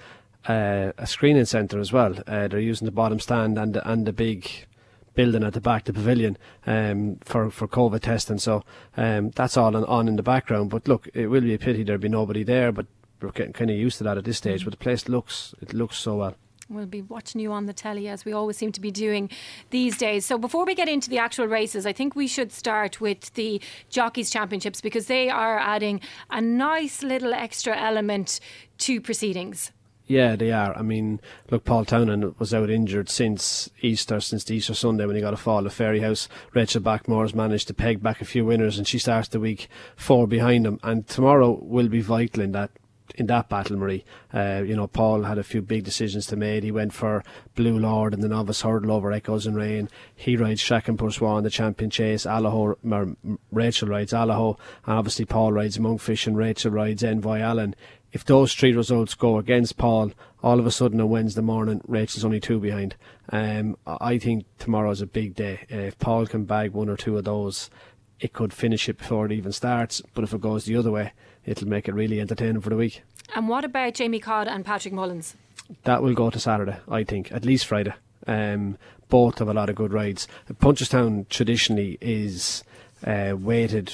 [SPEAKER 7] a, a screening centre as well. Uh, they're using the bottom stand and the, and the big building at the back, the pavilion, um, for, for COVID testing. So um, that's all on, on in the background. But look, it will be a pity there'd be nobody there, but we're getting kind of used to that at this stage. But the place looks, it looks so well.
[SPEAKER 3] We'll be watching you on the telly, as we always seem to be doing these days. So before we get into the actual races, I think we should start with the Jockeys Championships, because they are adding a nice little extra element to proceedings.
[SPEAKER 7] Yeah, they are. I mean, look, Paul Townend was out injured since Easter, since the Easter Sunday when he got a fall at Ferryhouse. Rachel Backmore's managed to peg back a few winners, and she starts the week four behind him. And tomorrow will be vital in that in that battle, Marie. Uh, you know, Paul had a few big decisions to make. He went for Blue Lord in the novice hurdle over Echoes and Rain. He rides Shakin Poursois in the champion chase. Allaho, or Rachel rides Allaho, and obviously Paul rides Monkfish and Rachel rides Envoy Allen. If those three results go against Paul, all of a sudden on Wednesday morning, Rachel's only two behind. Um, I think tomorrow's a big day. Uh, if Paul can bag one or two of those, it could finish it before it even starts. But if it goes the other way, it'll make it really entertaining for the week.
[SPEAKER 3] And what about Jamie Codd and Patrick Mullins?
[SPEAKER 7] That will go to Saturday, I think, at least Friday. Um, both have a lot of good rides. Punchestown traditionally is uh, weighted,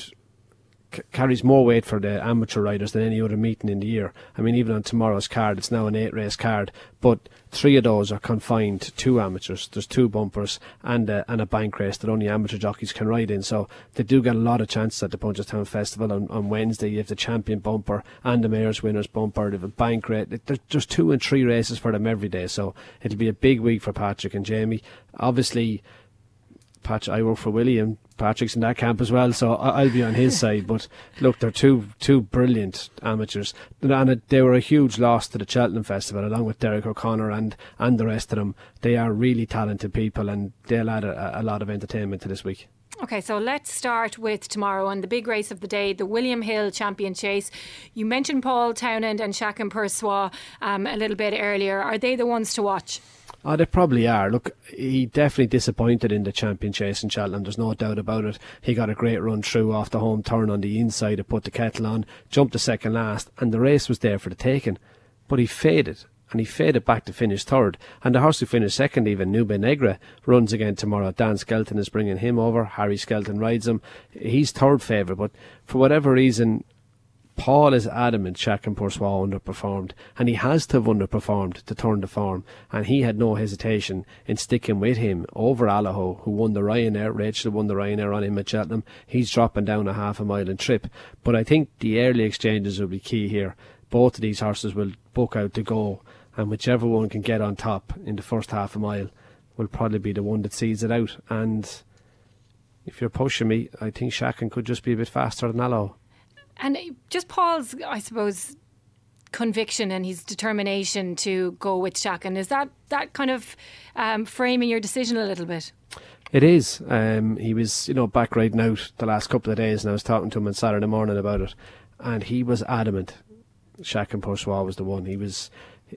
[SPEAKER 7] c- carries more weight for the amateur riders than any other meeting in the year. I mean, even on tomorrow's card, it's now an eight race card, but three of those are confined to two amateurs. There's two bumpers and a, and a bank race that only amateur jockeys can ride in, so they do get a lot of chances at the Punchestown Festival. On, on Wednesday you have the champion bumper and the mayor's winners bumper. They have a bank race. There's just two and three races for them every day, so it'll be a big week for Patrick and Jamie. Obviously, Patrick, I work for Willie, and Patrick's in that camp as well, so I'll be on his side. But look, they're two two brilliant amateurs, and they were a huge loss to the Cheltenham Festival, along with Derek O'Connor and, and the rest of them. They are really talented people, and they'll add a, a lot of entertainment to this week.
[SPEAKER 3] Okay, so let's start with tomorrow and the big race of the day, the William Hill Champion Chase. You mentioned Paul Townend and Shakin Poursois um, a little bit earlier. Are they the ones to watch?
[SPEAKER 7] Oh, they probably are. Look, he definitely disappointed in the champion chase in Cheltenham, there's no doubt about it. He got a great run through off the home turn on the inside to put the kettle on, jumped the second last, and the race was there for the taking. But he faded, and he faded back to finish third. And the horse who finished second, even Nube Negra, runs again tomorrow. Dan Skelton is bringing him over. Harry Skelton rides him. He's third favourite, but for whatever reason, Paul is adamant Shakin Poursois underperformed, and he has to have underperformed to turn the form, and he had no hesitation in sticking with him over Allaho, who won the Ryanair. Rachel won the Ryanair on him at Cheltenham. He's dropping down a half a mile in trip, but I think the early exchanges will be key here. Both of these horses will book out to go, and whichever one can get on top in the first half a mile will probably be the one that sees it out. And if you're pushing me, I think Shakin could just be a bit faster than Allaho.
[SPEAKER 3] And just Paul's, I suppose, conviction and his determination to go with Shakin, is that that kind of um, framing your decision a little bit?
[SPEAKER 7] It is. Um, he was, you know, back riding out the last couple of days, and I was talking to him on Saturday morning about it, and he was adamant Shakin Poursois was the one. He was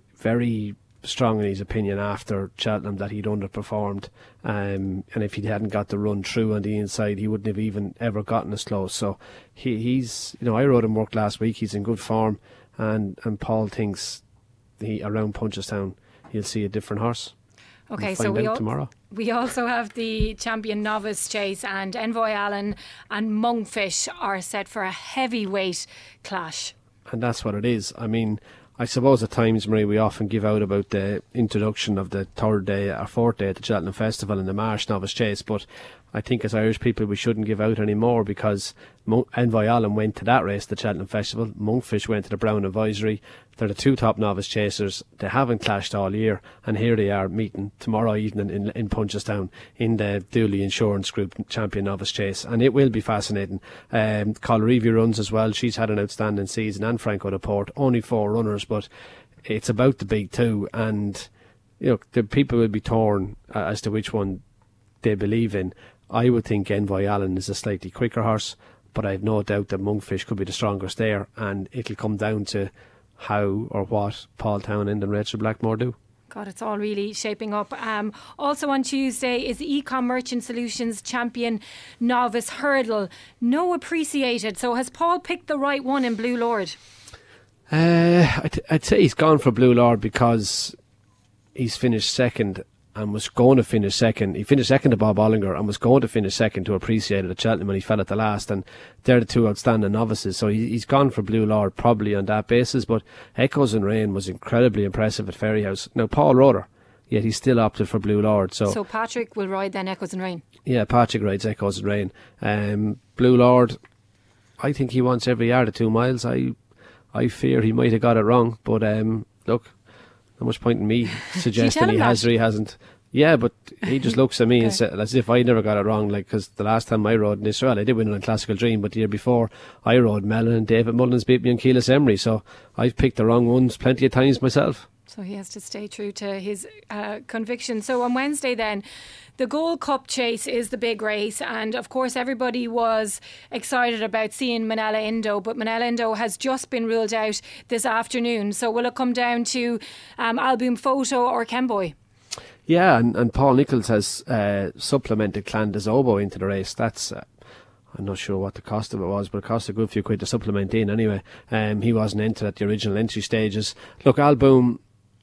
[SPEAKER 7] very strong in his opinion after Cheltenham that he'd underperformed, um, and if he hadn't got the run through on the inside, he wouldn't have even ever gotten as close. So he, he's, you know, I rode him work last week. He's in good form, and, and Paul thinks he around Punchestown he'll see a different horse.
[SPEAKER 3] Okay,
[SPEAKER 7] we'll
[SPEAKER 3] so we, al-
[SPEAKER 7] tomorrow.
[SPEAKER 3] we also have the champion novice chase, and Envoy Allen and Monkfish are set for a heavyweight clash.
[SPEAKER 7] And that's what it is. I mean, I suppose at times, Marie, we often give out about the introduction of the third day or fourth day at the Cheltenham Festival and the Marsh Novice Chase, but I think as Irish people we shouldn't give out anymore, because Mon- Envoy Allen went to that race, the Cheltenham Festival. Monkfish went to the Brown Advisory. They're the two top novice chasers. They haven't clashed all year, and here they are meeting tomorrow evening in, in Punchestown in the Dooley Insurance Group Champion Novice Chase, and it will be fascinating. Um, Colreevy runs as well. She's had an outstanding season, and Franco Laporte. Only four runners, but it's about the big two, and you know the people will be torn uh, as to which one they believe in. I would think Envoy Allen is a slightly quicker horse, but I have no doubt that Monkfish could be the strongest there, and it'll come down to how or what Paul Townend and Rachel Blackmore do.
[SPEAKER 3] God, it's all really shaping up. Um, also on Tuesday is the Ecom Merchant Solutions Champion Novice Hurdle. No appreciated. So has Paul picked the right one in Blue Lord?
[SPEAKER 7] Uh, I'd, I'd say he's gone for Blue Lord because he's finished second and was going to finish second. He finished second to Bob Ollinger and was going to finish second to Appreciated at Cheltenham, and he fell at the last, and they're the two outstanding novices, so he, he's gone for Blue Lord probably on that basis. But Echoes and Rain was incredibly impressive at Ferryhouse. Now Paul Roder, yet he still opted for Blue Lord. So,
[SPEAKER 3] so Patrick will ride then Echoes and Rain? Yeah,
[SPEAKER 7] Patrick rides Echoes and Rain. Um, Blue Lord, I think he wants every yard of two miles. I I fear he might have got it wrong, but um, look, not much point in me suggesting he has or he hasn't. Yeah, but he just looks at me okay. and says, as if I never got it wrong. Like, because the last time I rode in Israel, I did win it on Classical Dream, but the year before, I rode Mellon and David Mullins beat me on Keyless Emery. So I've picked the wrong ones plenty of times myself.
[SPEAKER 3] So he has to stay true to his uh, conviction. So on Wednesday then, the Gold Cup Chase is the big race, and of course everybody was excited about seeing Manella Indo, but Manella Indo has just been ruled out this afternoon. So will it come down to um, Alboom Photo or Kemboy?
[SPEAKER 7] Yeah, and, and Paul Nichols has uh, supplemented Clan des Obeaux into the race. That's uh, I'm not sure what the cost of it was, but it cost a good few quid to supplement in anyway. Um, he wasn't entered at the original entry stages. Look, Alboom,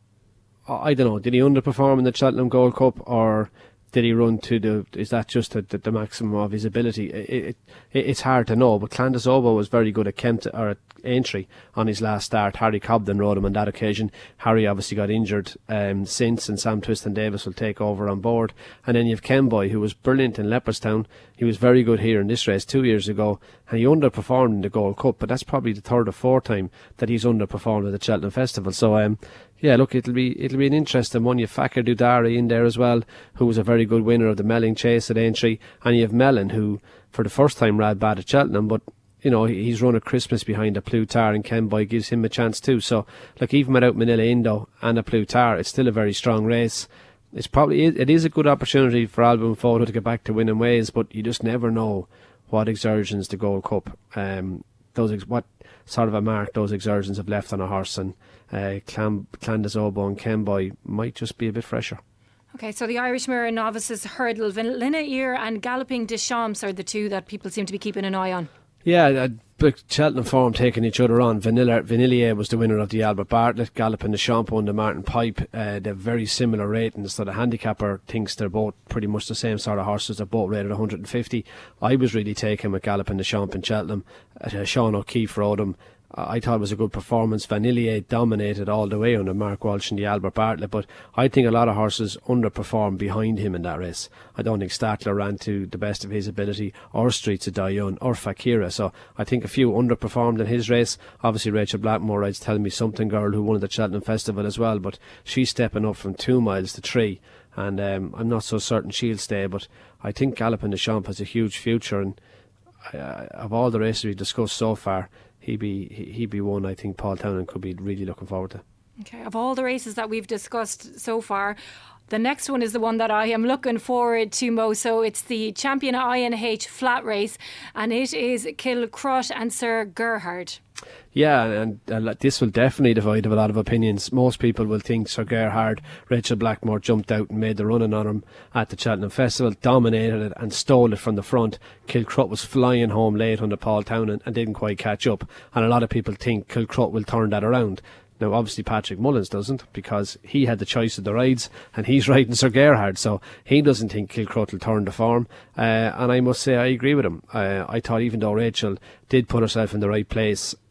[SPEAKER 7] I don't know, did he underperform in the Cheltenham Gold Cup, or did he run to the, is that just the, the, the maximum of his ability? It, it, it's hard to know, but Clan des Obeaux was very good at Kempton, or at entry on his last start. Harry Cobden rode him on that occasion. Harry obviously got injured um, since, and Sam Twiston Davis will take over on board. And then you have Kemboy, who was brilliant in Leopardstown. He was very good here in this race two years ago, and he underperformed in the Gold Cup, but that's probably the third or fourth time that he's underperformed at the Cheltenham Festival. So um, yeah, look, it'll be it'll be an interesting one. You have Fakir Dudari in there as well, who was a very good winner of the Melling Chase at Aintree, and you have Mellon, who for the first time rode bad at Cheltenham, but you know, he's run a Christmas behind a Plutar, and Kemboy gives him a chance too. So, like, even without Manila Indo and a Plutar, it's still a very strong race. It's probably it is a good opportunity for Alboom Photo to get back to winning ways, but you just never know what exertions the Gold Cup, um, those ex- what sort of a mark those exertions have left on a horse, and uh, Clan, Clan des Obeaux and Kemboy might just be a bit fresher.
[SPEAKER 3] Okay, so the Irish Mirror Novices Hurdle, Vanilla Ear and Galloping Deschamps are the two that people seem to be keeping an eye on.
[SPEAKER 7] Yeah, uh, but Cheltenham form taking each other on. Vanilla Vanillier was the winner of the Albert Bartlett. Galloping Deschamps won the Martin Pipe. Uh, they have very similar ratings, so the handicapper thinks they're both pretty much the same sort of horses. They're both rated one hundred fifty. I was really taken with Galloping Deschamps in Cheltenham. Uh, Sean O'Keefe rode him. I thought it was a good performance. Vanillier dominated all the way under Mark Walsh in the Albert Bartlett, but I think a lot of horses underperformed behind him in that race. I don't think Statler ran to the best of his ability, or Streets of Dayun, or Fakira, so I think a few underperformed in his race. Obviously Rachel Blackmore rides Tell Me Something Girl, who won at the Cheltenham Festival as well, but she's stepping up from two miles to three, and um, I'm not so certain she'll stay, but I think Galloping Deschamps has a huge future, and uh, of all the races we've discussed so far, He'd be he'd be one I think Paul Townend could be really looking forward to.
[SPEAKER 3] Okay, of all the races that we've discussed so far, the next one is the one that I am looking forward to most. So it's the Champion I N H Flat Race, and it is Kilcrut and Sir Gerhard.
[SPEAKER 7] Yeah, and uh, this will definitely divide a lot of opinions. Most people will think Sir Gerhard, Rachel Blackmore jumped out and made the running on him at the Cheltenham Festival, dominated it and stole it from the front. Kilcrut was flying home late under Paul Townend and didn't quite catch up, and a lot of people think Kilcrut will turn that around. Now obviously Patrick Mullins doesn't, because he had the choice of the rides and he's riding Sir Gerhard, so he doesn't think Kilcrut will turn the form, uh, and I must say I agree with him. uh, I thought even though Rachel did put herself in the right place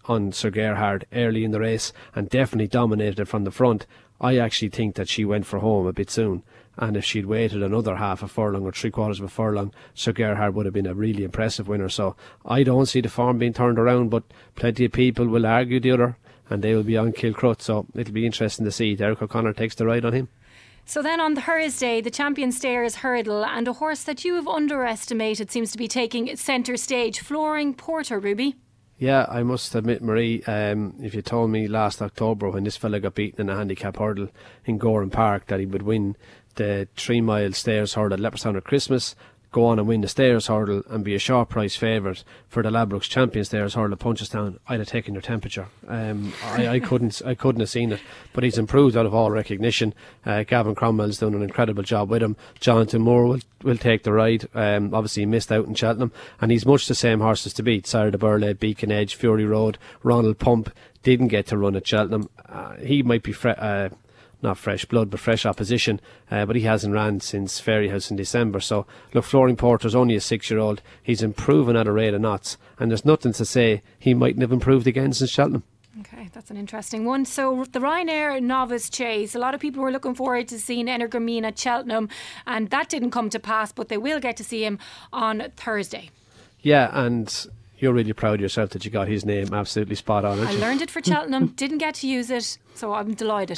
[SPEAKER 7] on Sir Gerhard early in the race and definitely dominated it from the front. I actually think that she went for home a bit soon, and if she'd waited another half a furlong or three quarters of a furlong, Sir Gerhard would have been a really impressive winner. So I don't see the form being turned around, but plenty of people will argue the other, and they will be on Kilcrut, so it'll be interesting to see. Derek O'Connor takes the ride on him.
[SPEAKER 3] So then on Thursday, the Champion Stayers Hurdle, and a horse that you have underestimated seems to be taking centre stage, Flooring Porter, Ruby.
[SPEAKER 7] Yeah, I must admit, Marie, um, if you told me last October when this fella got beaten in a handicap hurdle in Goran Park that he would win the three mile Stayers Hurdle at Leopardstown at Christmas, go on and win the Stayers Hurdle and be a short price favourite for the Ladbrokes Champion Stayers Hurdle at Punchestown, I'd have taken your temperature. Um, I, I couldn't I couldn't have seen it. But he's improved out of all recognition. Uh, Gavin Cromwell's done an incredible job with him. Jonathan Moore will, will take the ride. Um, obviously he missed out in Cheltenham, and he's much the same horses to beat. Sarah de Burley, Beacon Edge, Fury Road, Ronald Pump didn't get to run at Cheltenham. Uh, he might be fre- uh, not fresh blood, but fresh opposition. Uh, but he hasn't ran since Fairyhouse in December. So, look, Flooring Porter's only a six-year-old. He's improving at a rate of knots. And there's nothing to say he mightn't have improved again since Cheltenham.
[SPEAKER 3] Okay, that's an interesting one. So, the Ryanair Novice Chase. A lot of people were looking forward to seeing Energrameen at Cheltenham. And that didn't come to pass, but they will get to see him on Thursday. Yeah,
[SPEAKER 7] and you're really proud of yourself that you got his name absolutely spot on, aren't
[SPEAKER 3] I
[SPEAKER 7] you?
[SPEAKER 3] learned it for Cheltenham, didn't get to use it, so I'm delighted.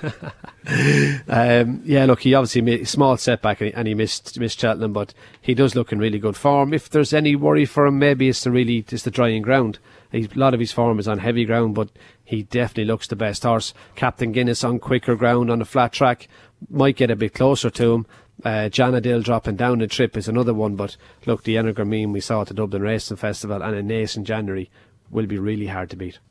[SPEAKER 7] um, yeah, look, he obviously made a small setback and he missed missed Cheltenham, but he does look in really good form. If there's any worry for him, maybe it's the really it's the drying ground. He's, a lot of his form is on heavy ground, but he definitely looks the best horse. Captain Guinness on quicker ground on a flat track might get a bit closer to him. Uh, Janadale dropping down the trip is another one, but look, the Energrameen we saw at the Dublin Racing Festival and in Naas in January will be really hard to beat.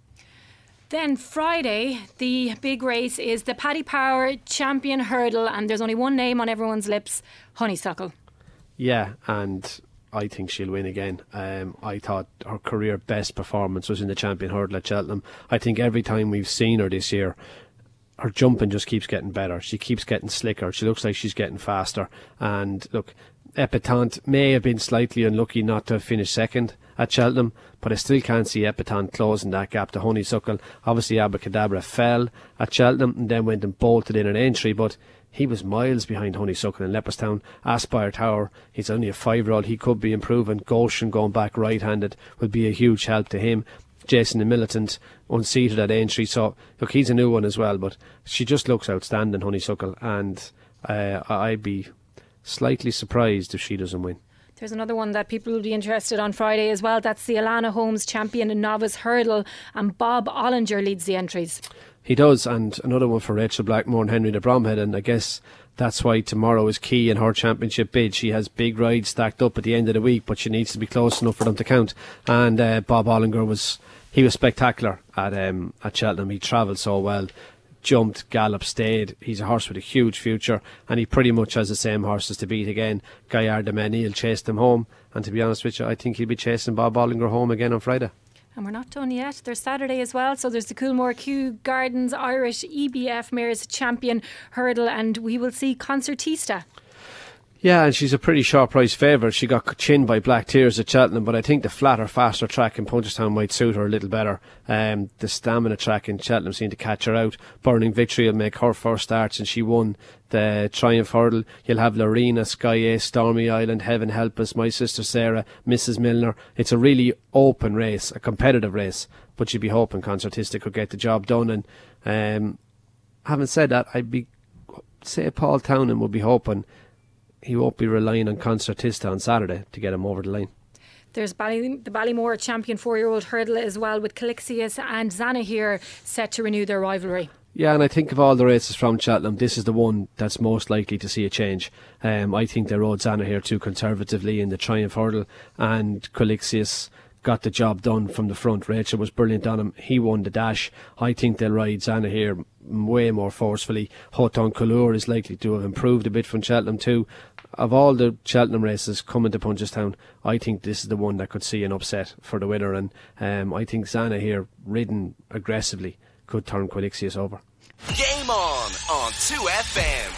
[SPEAKER 3] Then Friday, the big race is the Paddy Power Champion Hurdle, and there's only one name on everyone's lips, Honeysuckle.
[SPEAKER 7] Yeah, and I think she'll win again. Um, I thought her career best performance was in the Champion Hurdle at Cheltenham. I think every time we've seen her this year, her jumping just keeps getting better. She keeps getting slicker. She looks like she's getting faster. And look, Epatante may have been slightly unlucky not to have finished second at Cheltenham, but I still can't see Epatante closing that gap to Honeysuckle. Obviously Abracadabra fell at Cheltenham and then went and bolted in an entry, but he was miles behind Honeysuckle in Leopardstown. Aspire Tower, he's only a five-year-old. He could be improving. Goshen going back right-handed will be a huge help to him. Jason the Militant unseated at entry, so look, he's a new one as well, but she just looks outstanding, Honeysuckle, and uh, I'd be slightly surprised if she doesn't win.
[SPEAKER 3] There's another one that people will be interested on Friday as well. That's the Alana Holmes Champion in Novice Hurdle, and Bob Ollinger leads the entries.
[SPEAKER 7] He does, and another one for Rachel Blackmore and Henry de Bromhead, and I guess that's why tomorrow is key in her championship bid. She has big rides stacked up at the end of the week, but she needs to be close enough for them to count. And uh, Bob Ollinger was he was spectacular at um, at Cheltenham. He travelled so well, jumped, galloped, stayed. He's a horse with a huge future, and he pretty much has the same horses to beat again. Gaillard de Menil chased him home, and to be honest with you, I think he'll be chasing Bob Ollinger home again on Friday.
[SPEAKER 3] And we're not done yet. There's Saturday as well. So there's the Coolmore Kew Gardens Irish E B F Mares Champion Hurdle, and we will see Concertista.
[SPEAKER 7] Yeah, and she's a pretty short price favourite. She got chinned by Black Tears at Cheltenham, but I think the flatter, faster track in Punchestown might suit her a little better. Um, the stamina track in Cheltenham seemed to catch her out. Burning Victory will make her first starts, and she won the Triumph Hurdle. You'll have Lorena, Sky Ace, Stormy Island, Heaven Help Us, My Sister Sarah, Missus Milner. It's a really open race, a competitive race, but you'd be hoping Concertista could get the job done. And um, having said that, I'd be say Paul Townend would be hoping he won't be relying on Concertista on Saturday to get him over the line.
[SPEAKER 3] There's Bally, the Ballymore Champion four-year-old hurdle as well, with Calixius and Zanahiyr set to renew their rivalry.
[SPEAKER 7] Yeah, and I think of all the races from Cheltenham, this is the one that's most likely to see a change. Um, I think they rode Zanahiyr too conservatively in the Triumph Hurdle, and Calixius got the job done from the front. Rachel was brilliant on him. He won the dash. I think they'll ride Zanahiyr way more forcefully. Hoton Couleur is likely to have improved a bit from Cheltenham too. Of all the Cheltenham races coming to Punchestown, I think this is the one that could see an upset for the winner, and um, I think Zanahiyr, ridden aggressively, could turn Calixius over.
[SPEAKER 1] Game on on two F M.